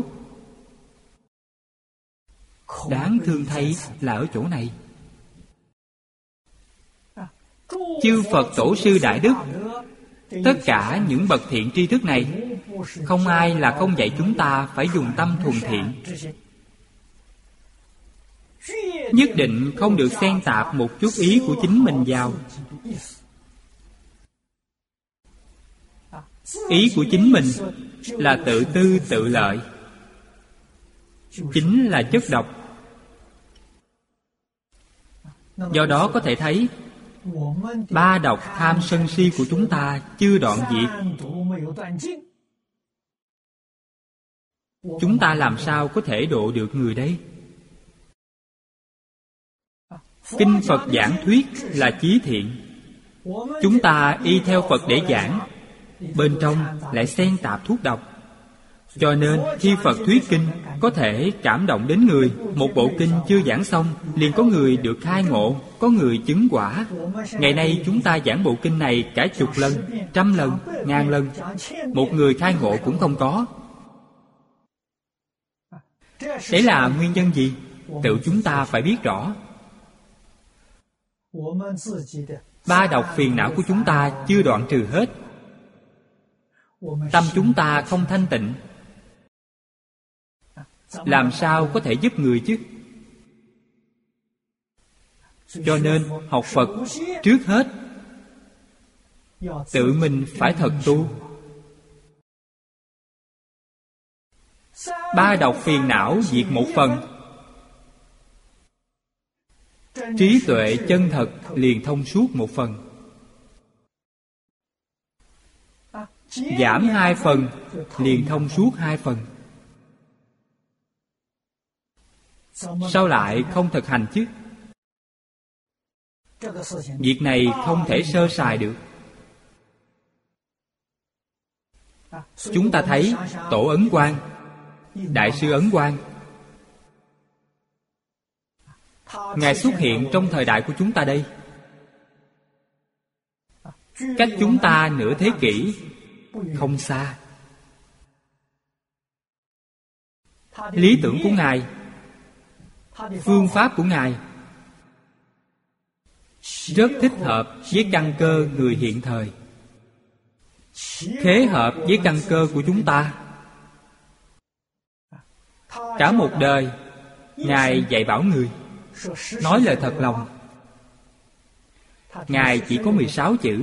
Đáng thương thay là ở chỗ này. Chư Phật Tổ sư Đại Đức, tất cả những bậc thiện tri thức này, không ai là không dạy chúng ta phải dùng tâm thuần thiện. Nhất định không được xen tạp một chút ý của chính mình vào. Ý của chính mình là tự tư tự lợi, chính là chất độc. Do đó có thể thấy, ba độc tham sân si của chúng ta chưa đoạn diệt. Chúng ta làm sao có thể độ được người đây? Kinh Phật giảng thuyết là chí thiện, chúng ta y theo Phật để giảng, bên trong lại xen tạp thuốc độc. Cho nên khi Phật thuyết kinh có thể cảm động đến người. Một bộ kinh chưa giảng xong liền có người được khai ngộ, có người chứng quả. Ngày nay chúng ta giảng bộ kinh này cả chục lần, trăm lần, ngàn lần, một người khai ngộ cũng không có. Đấy là nguyên nhân gì? Tự chúng ta phải biết rõ. Ba độc phiền não của chúng ta chưa đoạn trừ hết, tâm chúng ta không thanh tịnh, làm sao có thể giúp người chứ? Cho nên học Phật trước hết tự mình phải thật tu. Ba độc phiền não diệt một phần, trí tuệ chân thật liền thông suốt một phần. Giảm hai phần liền thông suốt hai phần. Sao lại không thực hành chứ? Việc này không thể sơ sài được. Chúng ta thấy Tổ Ấn Quang, Đại sư Ấn Quang, Ngài xuất hiện trong thời đại của chúng ta đây, cách chúng ta nửa thế kỷ không xa. Lý tưởng của Ngài, phương pháp của Ngài rất thích hợp với căn cơ người hiện thời, khế hợp với căn cơ của chúng ta. Cả một đời Ngài dạy bảo người, nói lời thật lòng. Ngài chỉ có 16 chữ: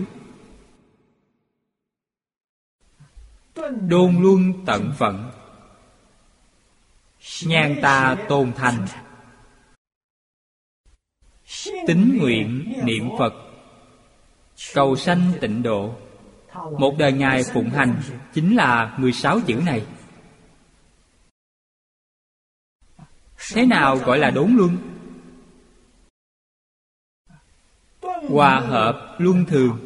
đôn luân tận phận, nhan ta tôn thành, tín nguyện niệm Phật, cầu sanh tịnh độ. Một đời Ngài phụng hành chính là 16 chữ này. Thế nào gọi là đốn luân? Hòa hợp luân thường.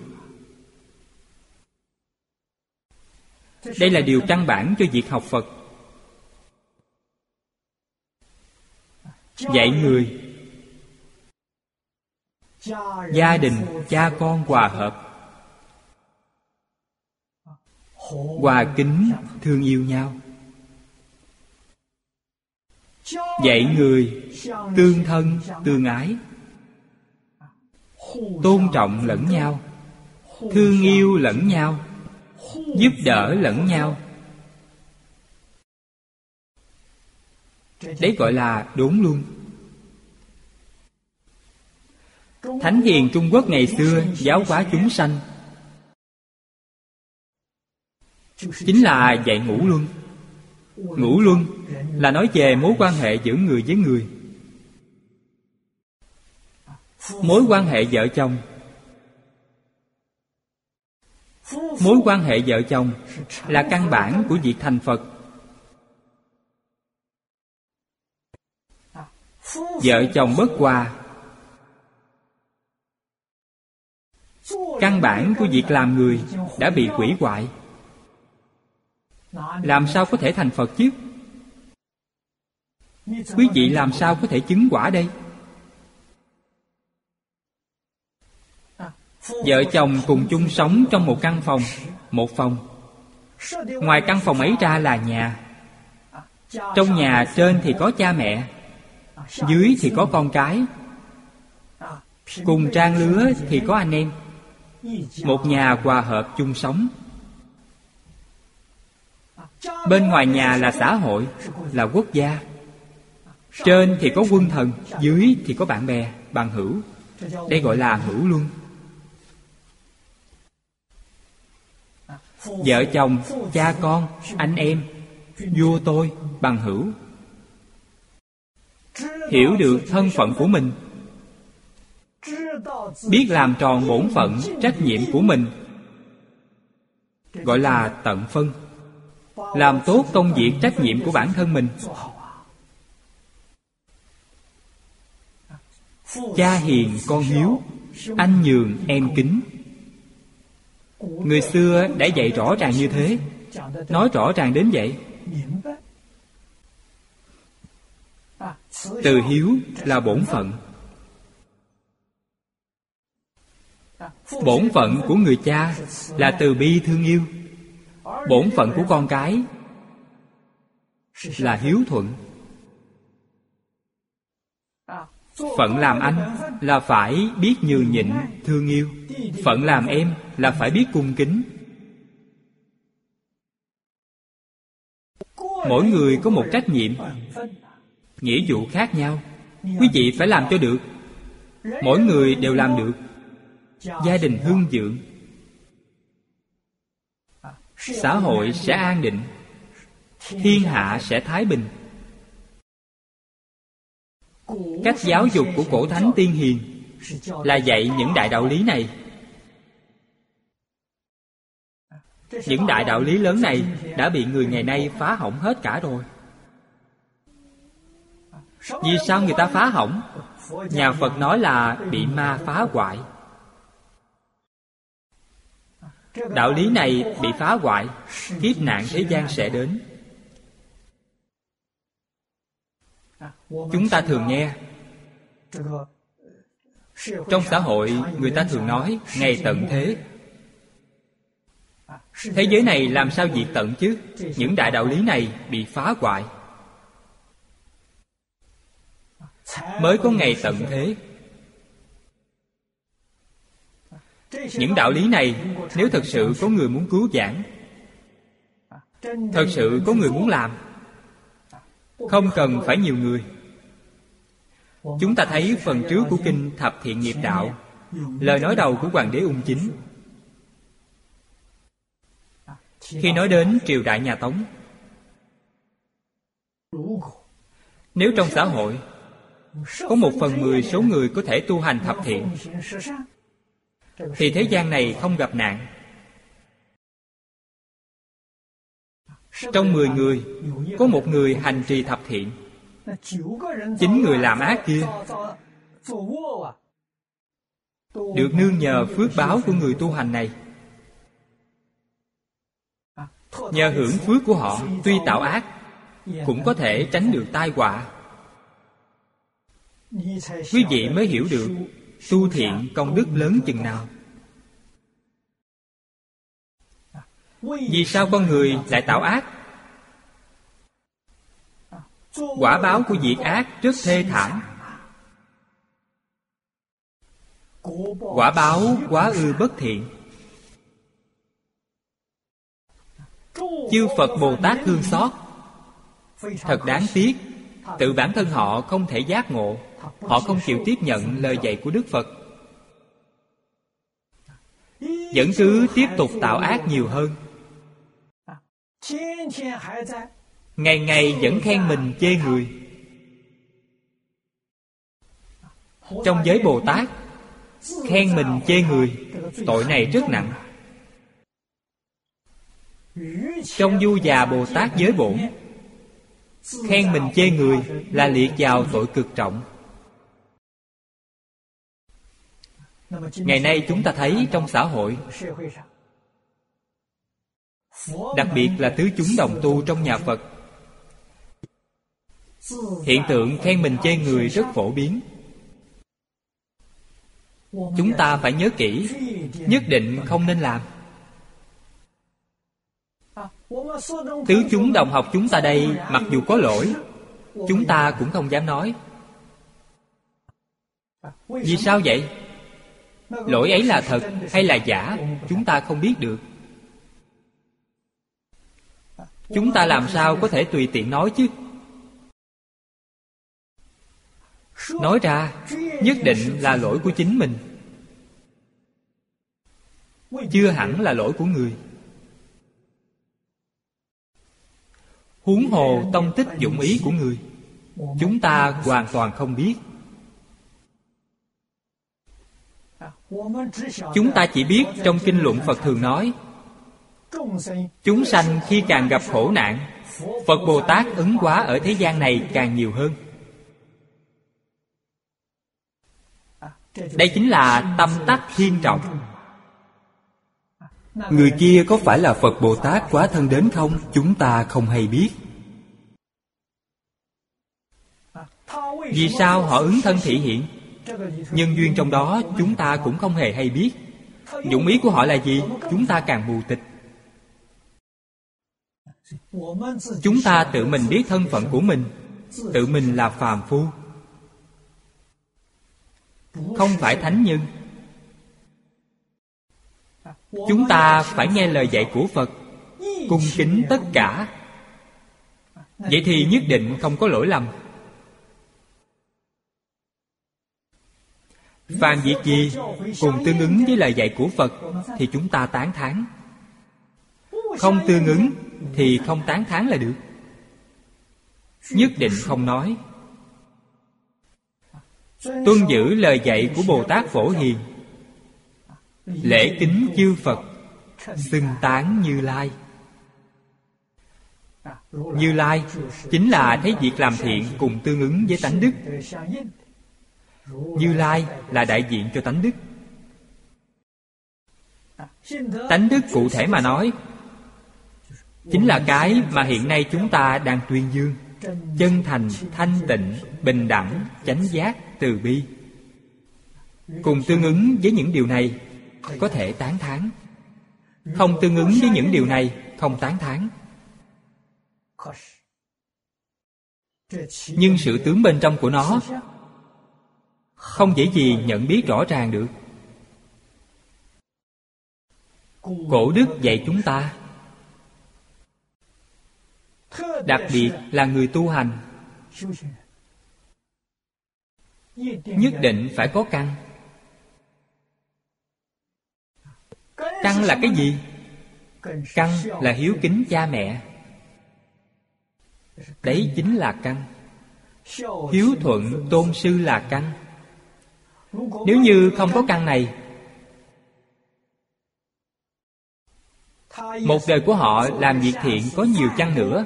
Đây là điều căn bản cho việc học Phật. Dạy người, gia đình, cha con hòa hợp, hòa kính thương yêu nhau. dạy người tương thân tương ái, tôn trọng lẫn nhau, thương yêu lẫn nhau, giúp đỡ lẫn nhau. Đấy gọi là đốn luân. Thánh hiền Trung Quốc ngày xưa giáo hóa chúng sanh chính là dạy ngũ luân. Ngũ luân là nói về mối quan hệ giữa người với người. Mối quan hệ vợ chồng. Mối quan hệ vợ chồng là căn bản của việc thành Phật. Vợ chồng bất hòa, căn bản của việc làm người đã bị hủy hoại. Làm sao có thể thành Phật chứ? Quý vị làm sao có thể chứng quả đây? Vợ chồng cùng chung sống trong một căn phòng, một phòng. Ngoài căn phòng ấy ra là nhà. Trong nhà trên thì có cha mẹ, dưới thì có con cái, cùng trang lứa thì có anh em. Một nhà hòa hợp chung sống. Bên ngoài nhà là xã hội, là quốc gia. Trên thì có quân thần, dưới thì có bạn bè, bằng hữu. Đây gọi là hữu luân. Vợ chồng, cha con, anh em, vua tôi, bằng hữu. Hiểu được thân phận của mình, biết làm tròn bổn phận, trách nhiệm của mình, gọi là tận phân. Làm tốt công việc trách nhiệm của bản thân mình. Cha hiền con hiếu, anh nhường em kính. Người xưa đã dạy rõ ràng như thế, nói rõ ràng đến vậy. Từ hiếu là bổn phận. Bổn phận của người cha là từ bi thương yêu. Bổn phận của con cái là hiếu thuận. Phận làm anh là phải biết nhường nhịn, thương yêu. Phận làm em là phải biết cung kính. Mỗi người có một trách nhiệm, nghĩa vụ khác nhau. Quý vị phải làm cho được. Mỗi người đều làm được, gia đình hưng vượng, xã hội sẽ an định, thiên hạ sẽ thái bình. Cách giáo dục của cổ thánh tiên hiền là dạy những đại đạo lý này. Những đại đạo lý lớn này đã bị người ngày nay phá hỏng hết cả rồi. Vì sao người ta phá hỏng? Nhà Phật nói là bị ma phá hoại. Đạo lý này bị phá hoại, kiếp nạn thế gian sẽ đến. Chúng ta thường nghe, trong xã hội người ta thường nói ngày tận thế. Thế giới này làm sao diệt tận chứ? Những đại đạo lý này bị phá hoại, mới có ngày tận thế. Những đạo lý này, nếu thật sự có người muốn cứu giảng, thật sự có người muốn làm, không cần phải nhiều người. Chúng ta thấy phần trước của kinh Thập Thiện Nghiệp Đạo, lời nói đầu của Hoàng đế Ung Chính, khi nói đến triều đại nhà Tống. Nếu trong xã hội có 1/10 số người có thể tu hành thập thiện, thì thế gian này không gặp nạn. Trong 10 người có 1 người hành trì thập thiện, 9 người làm ác kia được nương nhờ phước báo của người tu hành này. Nhờ hưởng phước của họ, tuy tạo ác cũng có thể tránh được tai họa. Quý vị mới hiểu được tu thiện công đức lớn chừng nào. Vì sao con người lại tạo ác? Quả báo của việc ác rất thê thảm. Quả báo quá ư bất thiện. Chư Phật Bồ Tát thương xót. Thật đáng tiếc, tự bản thân họ không thể giác ngộ. Họ không chịu tiếp nhận lời dạy của Đức Phật, vẫn cứ tiếp tục tạo ác nhiều hơn. Ngày ngày vẫn khen mình chê người. Trong giới Bồ Tát, khen mình chê người, tội này rất nặng. Trong Du Già Bồ Tát giới bổn, khen mình chê người là liệt vào tội cực trọng. Ngày nay chúng ta thấy trong xã hội, đặc biệt là tứ chúng đồng tu trong nhà Phật, hiện tượng khen mình chê người rất phổ biến. Chúng ta phải nhớ kỹ, nhất định không nên làm. Tứ chúng đồng học chúng ta đây, mặc dù có lỗi, chúng ta cũng không dám nói. Vì sao vậy? Lỗi ấy là thật hay là giả, chúng ta không biết được. Chúng ta làm sao có thể tùy tiện nói chứ? Nói ra, nhất định là lỗi của chính mình, chưa hẳn là lỗi của người. Huống hồ tông tích dụng ý của người, chúng ta hoàn toàn không biết. Chúng ta chỉ biết trong kinh luận Phật thường nói, chúng sanh khi càng gặp khổ nạn, Phật Bồ Tát ứng hóa ở thế gian này càng nhiều hơn. Đây chính là tâm tắc thiên trọng. Người kia có phải là Phật Bồ Tát quá thân đến không? Chúng ta không hay biết. Vì sao họ ứng thân thị hiện? Nhân duyên trong đó chúng ta cũng không hề hay biết. Dụng ý của họ là gì? Chúng ta càng mù tịch. Chúng ta tự mình biết thân phận của mình, tự mình là phàm phu, không phải thánh nhân. Chúng ta phải nghe lời dạy của Phật, cung kính tất cả. Vậy thì nhất định không có lỗi lầm. Phàm việc gì cùng tương ứng với lời dạy của Phật thì chúng ta tán thán. Không tương ứng thì không tán thán là được. Nhất định không nói. Tuân giữ lời dạy của Bồ Tát Phổ Hiền, lễ kính chư Phật, xưng tán Như Lai. Như Lai chính là thấy việc làm thiện cùng tương ứng với tánh đức. Như Lai là đại diện cho tánh đức. Tánh đức cụ thể mà nói, chính là cái mà hiện nay chúng ta đang tuyên dương: chân thành, thanh tịnh, bình đẳng, chánh giác, từ bi. Cùng tương ứng với những điều này có thể tán thán. Không tương ứng với những điều này không tán thán. Nhưng sự tướng bên trong của nó không dễ gì nhận biết rõ ràng được. Cổ đức dạy chúng ta, đặc biệt là người tu hành, nhất định phải có căn. Căn là cái gì? Căn là hiếu kính cha mẹ. Đấy chính là căn. Hiếu thuận tôn sư là căn. Nếu như không có căn này, một đời của họ làm việc thiện có nhiều chăng nữa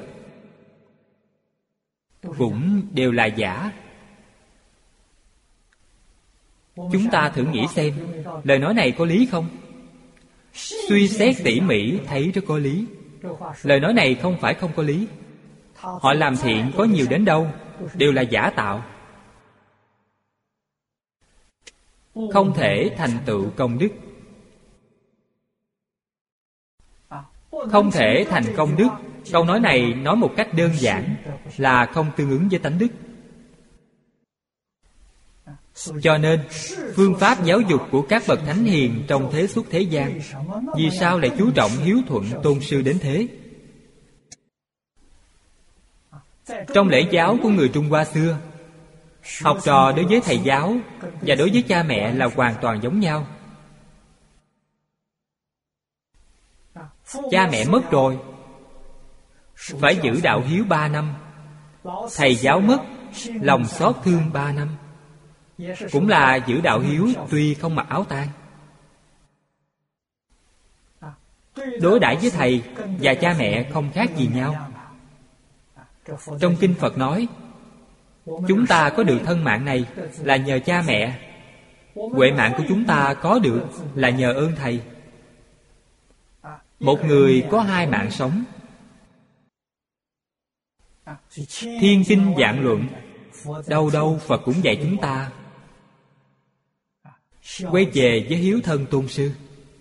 cũng đều là giả. Chúng ta thử nghĩ xem, lời nói này có lý không? Suy xét tỉ mỉ thấy rất có lý. Lời nói này không phải không có lý. Họ làm thiện có nhiều đến đâu đều là giả tạo, không thể thành tựu công đức. Không thể thành công đức. Câu nói này nói một cách đơn giản, là không tương ứng với tánh đức. Cho nên phương pháp giáo dục của các bậc thánh hiền trong thế xuất thế gian, vì sao lại chú trọng hiếu thuận tôn sư đến thế? Trong lễ giáo của người Trung Hoa xưa, học trò đối với thầy giáo và đối với cha mẹ là hoàn toàn giống nhau. Cha mẹ mất rồi, phải giữ đạo hiếu 3 năm. Thầy giáo mất, lòng xót thương 3 năm. Cũng là giữ đạo hiếu tuy không mặc áo tang. Đối đãi với thầy và cha mẹ không khác gì nhau. Trong kinh Phật nói, chúng ta có được thân mạng này là nhờ cha mẹ. Huệ mạng của chúng ta có được là nhờ ơn thầy. Một người có 2 mạng sống. Thiên kinh vạn luận, đâu đâu Phật cũng dạy chúng ta quay về với hiếu thân tôn sư.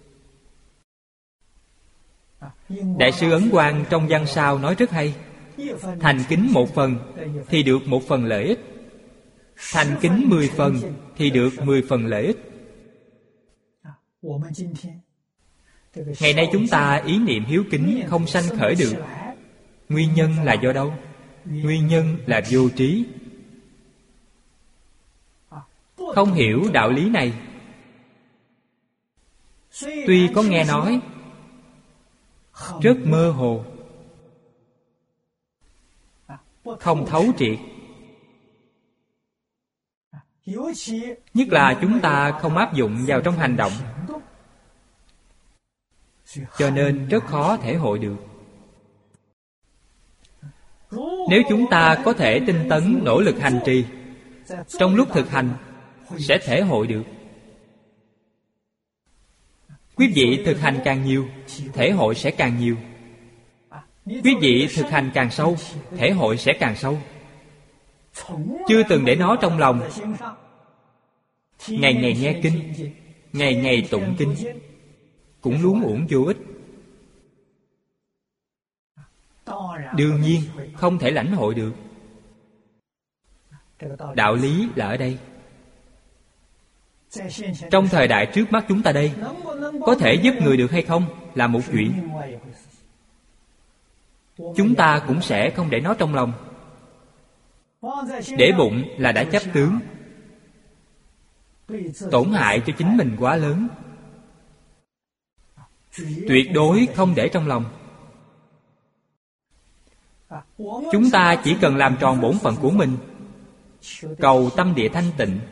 Đại sư Ấn Quang trong văn sao nói rất hay: thành kính 1 phần thì được 1 phần lợi ích, thành kính 10 phần thì được 10 phần lợi ích. Ngày nay chúng ta ý niệm hiếu kính không sanh khởi được. Nguyên nhân là do đâu? Nguyên nhân là vô trí, không hiểu đạo lý này. Tuy có nghe nói, rất mơ hồ, không thấu triệt. Nhất là chúng ta không áp dụng vào trong hành động, cho nên rất khó thể hội được. Nếu chúng ta có thể tinh tấn nỗ lực hành trì, trong lúc thực hành sẽ thể hội được. Quý vị thực hành càng nhiều, thể hội sẽ càng nhiều. Quý vị thực hành càng sâu, thể hội sẽ càng sâu. Chưa từng để nó trong lòng, ngày ngày nghe kinh, ngày ngày tụng kinh, cũng luống uổng vô ích. Đương nhiên không thể lãnh hội được. Đạo lý là ở đây. Trong thời đại trước mắt chúng ta đây, có thể giúp người được hay không là một chuyện. Chúng ta cũng sẽ không để nó trong lòng. Để bụng là đã chấp tướng, tổn hại cho chính mình quá lớn. Tuyệt đối không để trong lòng. Chúng ta chỉ cần làm tròn bổn phận của mình, cầu tâm địa thanh tịnh,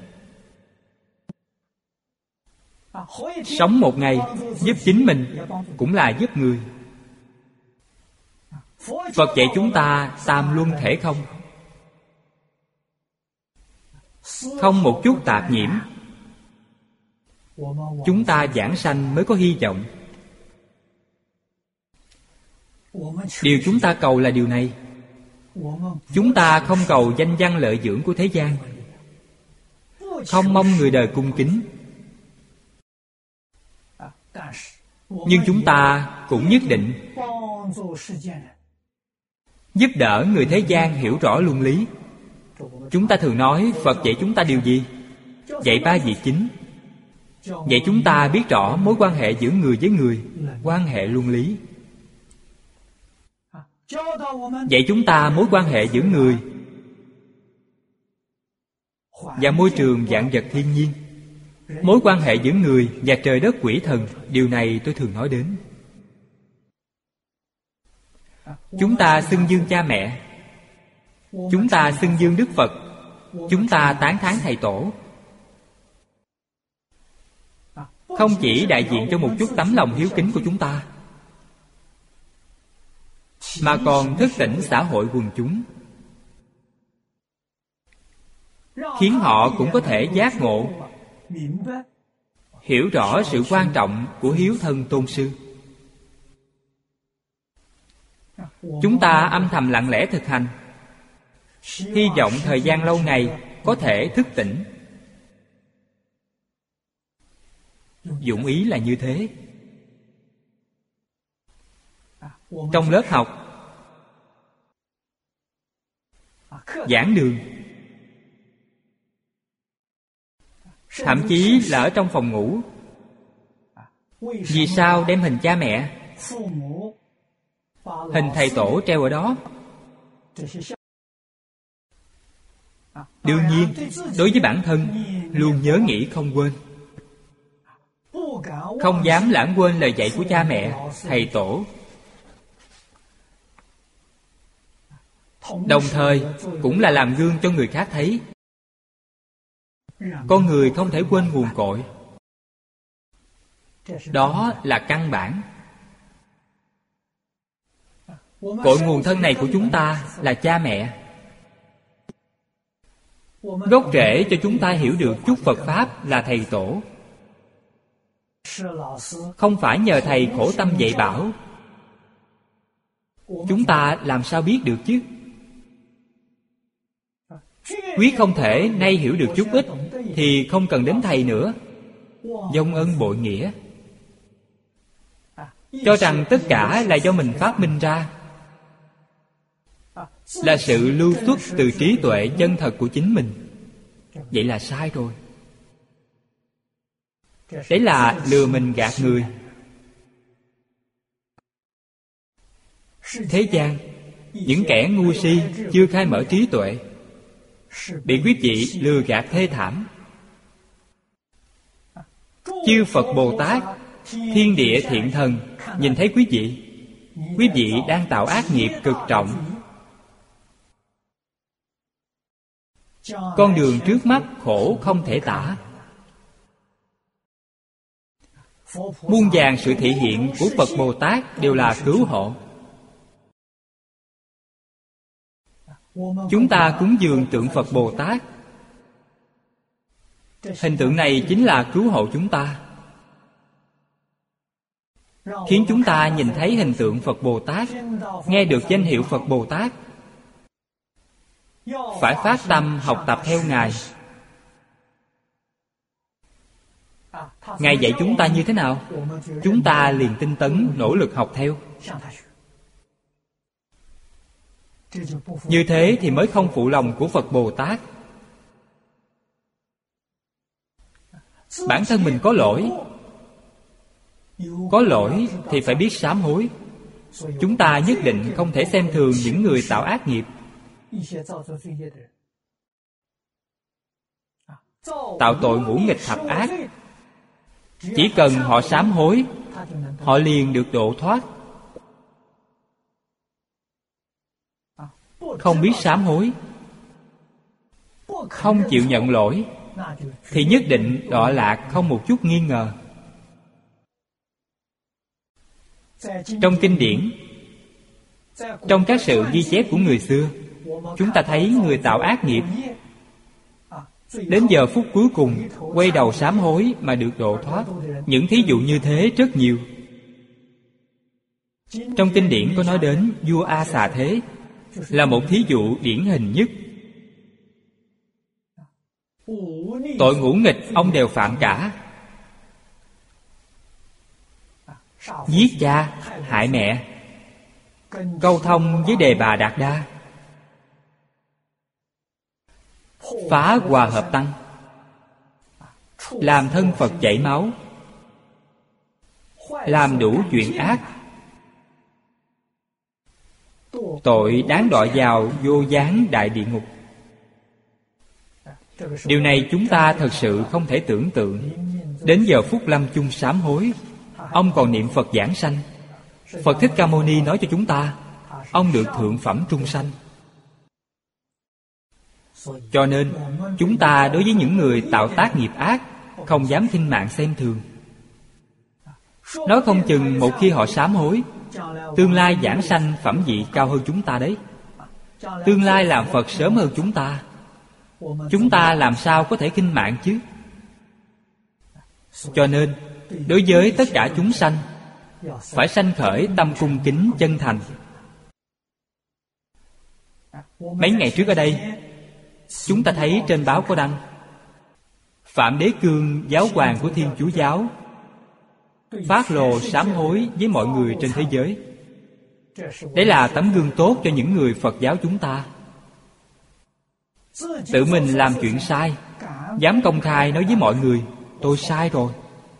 sống một ngày giúp chính mình cũng là giúp người. Phật dạy chúng ta tam luân thể không, không một chút tạp nhiễm. Chúng ta vãng sanh mới có hy vọng. Điều chúng ta cầu là điều này. Chúng ta không cầu danh văn lợi dưỡng của thế gian, không mong người đời cung kính. Nhưng chúng ta cũng nhất định giúp đỡ người thế gian hiểu rõ luân lý. Chúng ta thường nói Phật dạy chúng ta điều gì? Dạy 3 việc chính. Dạy chúng ta biết rõ mối quan hệ giữa người với người, quan hệ luân lý. Dạy chúng ta mối quan hệ giữa người và môi trường vạn vật thiên nhiên, mối quan hệ giữa người và trời đất quỷ thần. Điều này tôi thường nói đến. Chúng ta xưng dương cha mẹ, chúng ta xưng dương Đức Phật, chúng ta tán thán thầy tổ. Không chỉ đại diện cho một chút tấm lòng hiếu kính của chúng ta, mà còn thức tỉnh xã hội quần chúng, khiến họ cũng có thể giác ngộ, hiểu rõ sự quan trọng của hiếu thân tôn sư. Chúng ta âm thầm lặng lẽ thực hành, hy vọng thời gian lâu ngày có thể thức tỉnh. Dụng ý là như thế. Trong lớp học, giảng đường, thậm chí là ở trong phòng ngủ. Vì sao đem hình cha mẹ, hình thầy tổ treo ở đó? Đương nhiên, đối với bản thân, luôn nhớ nghĩ không quên, không dám lãng quên lời dạy của cha mẹ, thầy tổ. Đồng thời cũng là làm gương cho người khác thấy. Con người không thể quên nguồn cội. Đó là căn bản. Cội nguồn thân này của chúng ta là cha mẹ. Gốc rễ cho chúng ta hiểu được chút Phật Pháp là thầy tổ. Không phải nhờ thầy khổ tâm dạy bảo, chúng ta làm sao biết được chứ? Quyết không thể nay hiểu được chút ít thì không cần đến thầy nữa. Vong ân bội nghĩa, cho rằng tất cả là do mình phát minh ra, là sự lưu xuất từ trí tuệ chân thật của chính mình. Vậy là sai rồi. Đấy là lừa mình gạt người. Thế gian, những kẻ ngu si chưa khai mở trí tuệ, bị quý vị lừa gạt thê thảm. Chư Phật Bồ Tát, thiên địa thiện thần nhìn thấy quý vị đang tạo ác nghiệp cực trọng. Con đường trước mắt khổ không thể tả. Muôn vàn sự thị hiện của Phật Bồ Tát đều là cứu hộ. Chúng ta cúng dường tượng Phật Bồ Tát. Hình tượng này chính là cứu hộ chúng ta, khiến chúng ta nhìn thấy hình tượng Phật Bồ Tát, nghe được danh hiệu Phật Bồ Tát, phải phát tâm học tập theo Ngài. Ngài dạy chúng ta như thế nào, chúng ta liền tinh tấn nỗ lực học theo. Như thế thì mới không phụ lòng của Phật Bồ Tát. Bản thân mình có lỗi thì phải biết sám hối. Chúng ta nhất định không thể xem thường những người tạo ác nghiệp, tạo tội ngũ nghịch thập ác. Chỉ cần họ sám hối, họ liền được độ thoát. Không biết sám hối, không chịu nhận lỗi, thì nhất định đọa lạc không một chút nghi ngờ. Trong kinh điển, trong các sự ghi chép của người xưa, chúng ta thấy người tạo ác nghiệp đến giờ phút cuối cùng quay đầu sám hối mà được độ thoát. Những thí dụ như thế rất nhiều. Trong kinh điển có nói đến vua A Xà Thế là một thí dụ điển hình nhất. Tội ngũ nghịch ông đều phạm cả. Giết cha, hại mẹ, câu thông với Đề Bà Đạt Đa, phá Hòa Hợp Tăng, làm thân Phật chảy máu, làm đủ chuyện ác, tội đáng đọa vào vô gián đại địa ngục. Điều này chúng ta thật sự không thể tưởng tượng. Đến giờ phút lâm chung sám hối, ông còn niệm Phật giảng sanh. Phật Thích Ca Mâu Ni nói cho chúng ta, ông được thượng phẩm trung sanh. Cho nên chúng ta đối với những người tạo tác nghiệp ác không dám khinh mạng xem thường. Nói không chừng một khi họ sám hối, tương lai giảng sanh phẩm vị cao hơn chúng ta đấy. Tương lai làm Phật sớm hơn chúng ta. Chúng ta làm sao có thể khinh mạng chứ? Cho nên đối với tất cả chúng sanh, phải sanh khởi tâm cung kính chân thành. Mấy ngày trước ở đây, chúng ta thấy trên báo có đăng Phạm Đế Cương, giáo hoàng của Thiên Chúa giáo, phát lồ sám hối với mọi người trên thế giới. Đấy là tấm gương tốt cho những người Phật giáo chúng ta. Tự mình làm chuyện sai, dám công khai nói với mọi người, tôi sai rồi.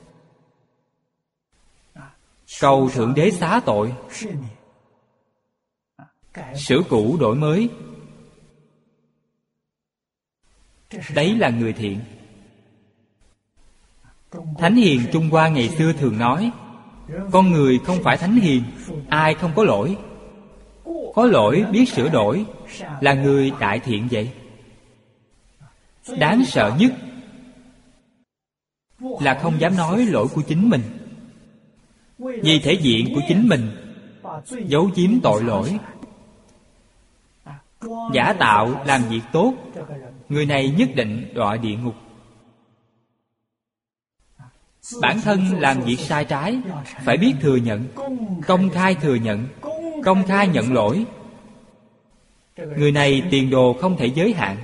Cầu Thượng Đế xá tội, sửa cũ đổi mới. Đấy là người thiện. Thánh hiền Trung Hoa ngày xưa thường nói, con người không phải thánh hiền, ai không có lỗi. Có lỗi biết sửa đổi là người đại thiện vậy. Đáng sợ nhất là không dám nói lỗi của chính mình, vì thể diện của chính mình giấu giếm tội lỗi. Giả tạo làm việc tốt, người này nhất định đọa địa ngục. Bản thân làm việc sai trái, phải biết thừa nhận, công khai thừa nhận, công khai nhận lỗi. Người này tiền đồ không thể giới hạn.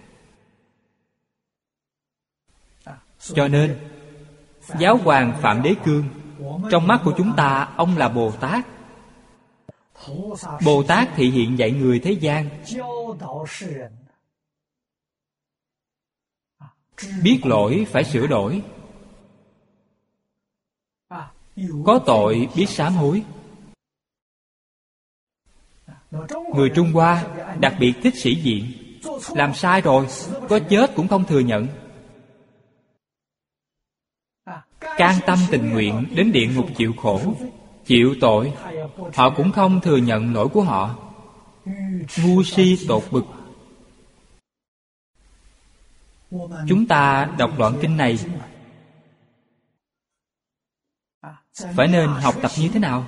Cho nên Giáo hoàng Phạm Đế Cương, trong mắt của chúng ta, ông là Bồ Tát. Bồ Tát thị hiện dạy người thế gian, biết lỗi phải sửa đổi, có tội biết sám hối. Người Trung Hoa đặc biệt thích sĩ diện, làm sai rồi, có chết cũng không thừa nhận. Can tâm tình nguyện đến địa ngục chịu khổ, chịu tội, họ cũng không thừa nhận lỗi của họ. Ngu si tột bực. Chúng ta đọc đoạn kinh này phải nên học tập như thế nào?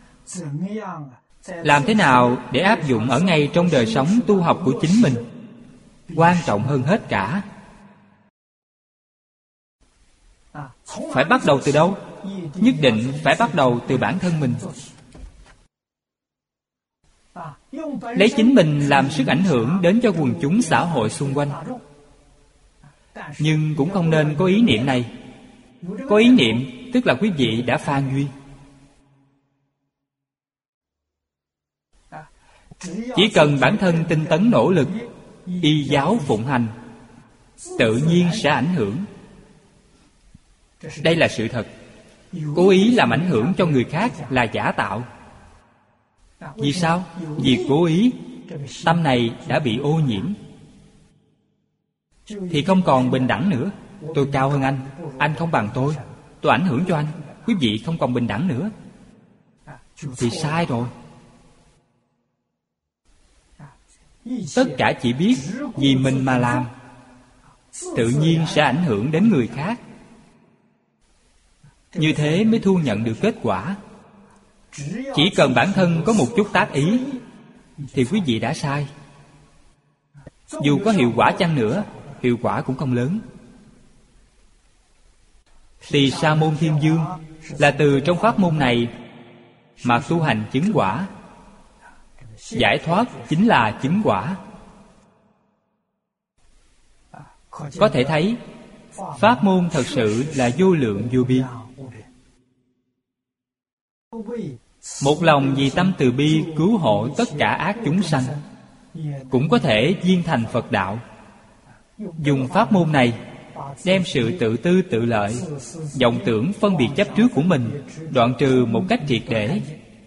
Làm thế nào để áp dụng ở ngay trong đời sống tu học của chính mình? Quan trọng hơn hết cả, phải bắt đầu từ đâu? Nhất định phải bắt đầu từ bản thân mình. Lấy chính mình làm sức ảnh hưởng đến cho quần chúng xã hội xung quanh. Nhưng cũng không nên có ý niệm này. Có ý niệm tức là quý vị đã phan duyên. Chỉ cần bản thân tinh tấn nỗ lực, y giáo phụng hành, tự nhiên sẽ ảnh hưởng. Đây là sự thật. Cố ý làm ảnh hưởng cho người khác là giả tạo. Vì sao? Vì cố ý, tâm này đã bị ô nhiễm, thì không còn bình đẳng nữa. Tôi cao hơn anh không bằng tôi ảnh hưởng cho anh. Quý vị không còn bình đẳng nữa, thì sai rồi. Tất cả chỉ biết vì mình mà làm, tự nhiên sẽ ảnh hưởng đến người khác. Như thế mới thu nhận được kết quả. Chỉ cần bản thân có một chút tác ý thì quý vị đã sai. Dù có hiệu quả chăng nữa, hiệu quả cũng không lớn. Tỳ Sa Môn Thiên Dương là từ trong pháp môn này mà tu hành chứng quả. Giải thoát chính là chứng quả. Có thể thấy pháp môn thật sự là vô lượng vô biên. Một lòng vì tâm từ bi cứu hộ tất cả ác chúng sanh, cũng có thể viên thành Phật đạo. Dùng pháp môn này đem sự tự tư tự lợi, vọng tưởng phân biệt chấp trước của mình đoạn trừ một cách triệt để.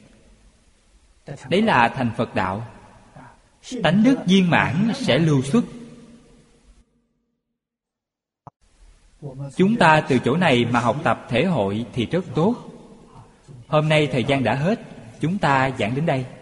Đấy là thành Phật đạo. Tánh đức viên mãn sẽ lưu xuất. Chúng ta từ chỗ này mà học tập thể hội thì rất tốt. Hôm nay thời gian đã hết, chúng ta giảng đến đây.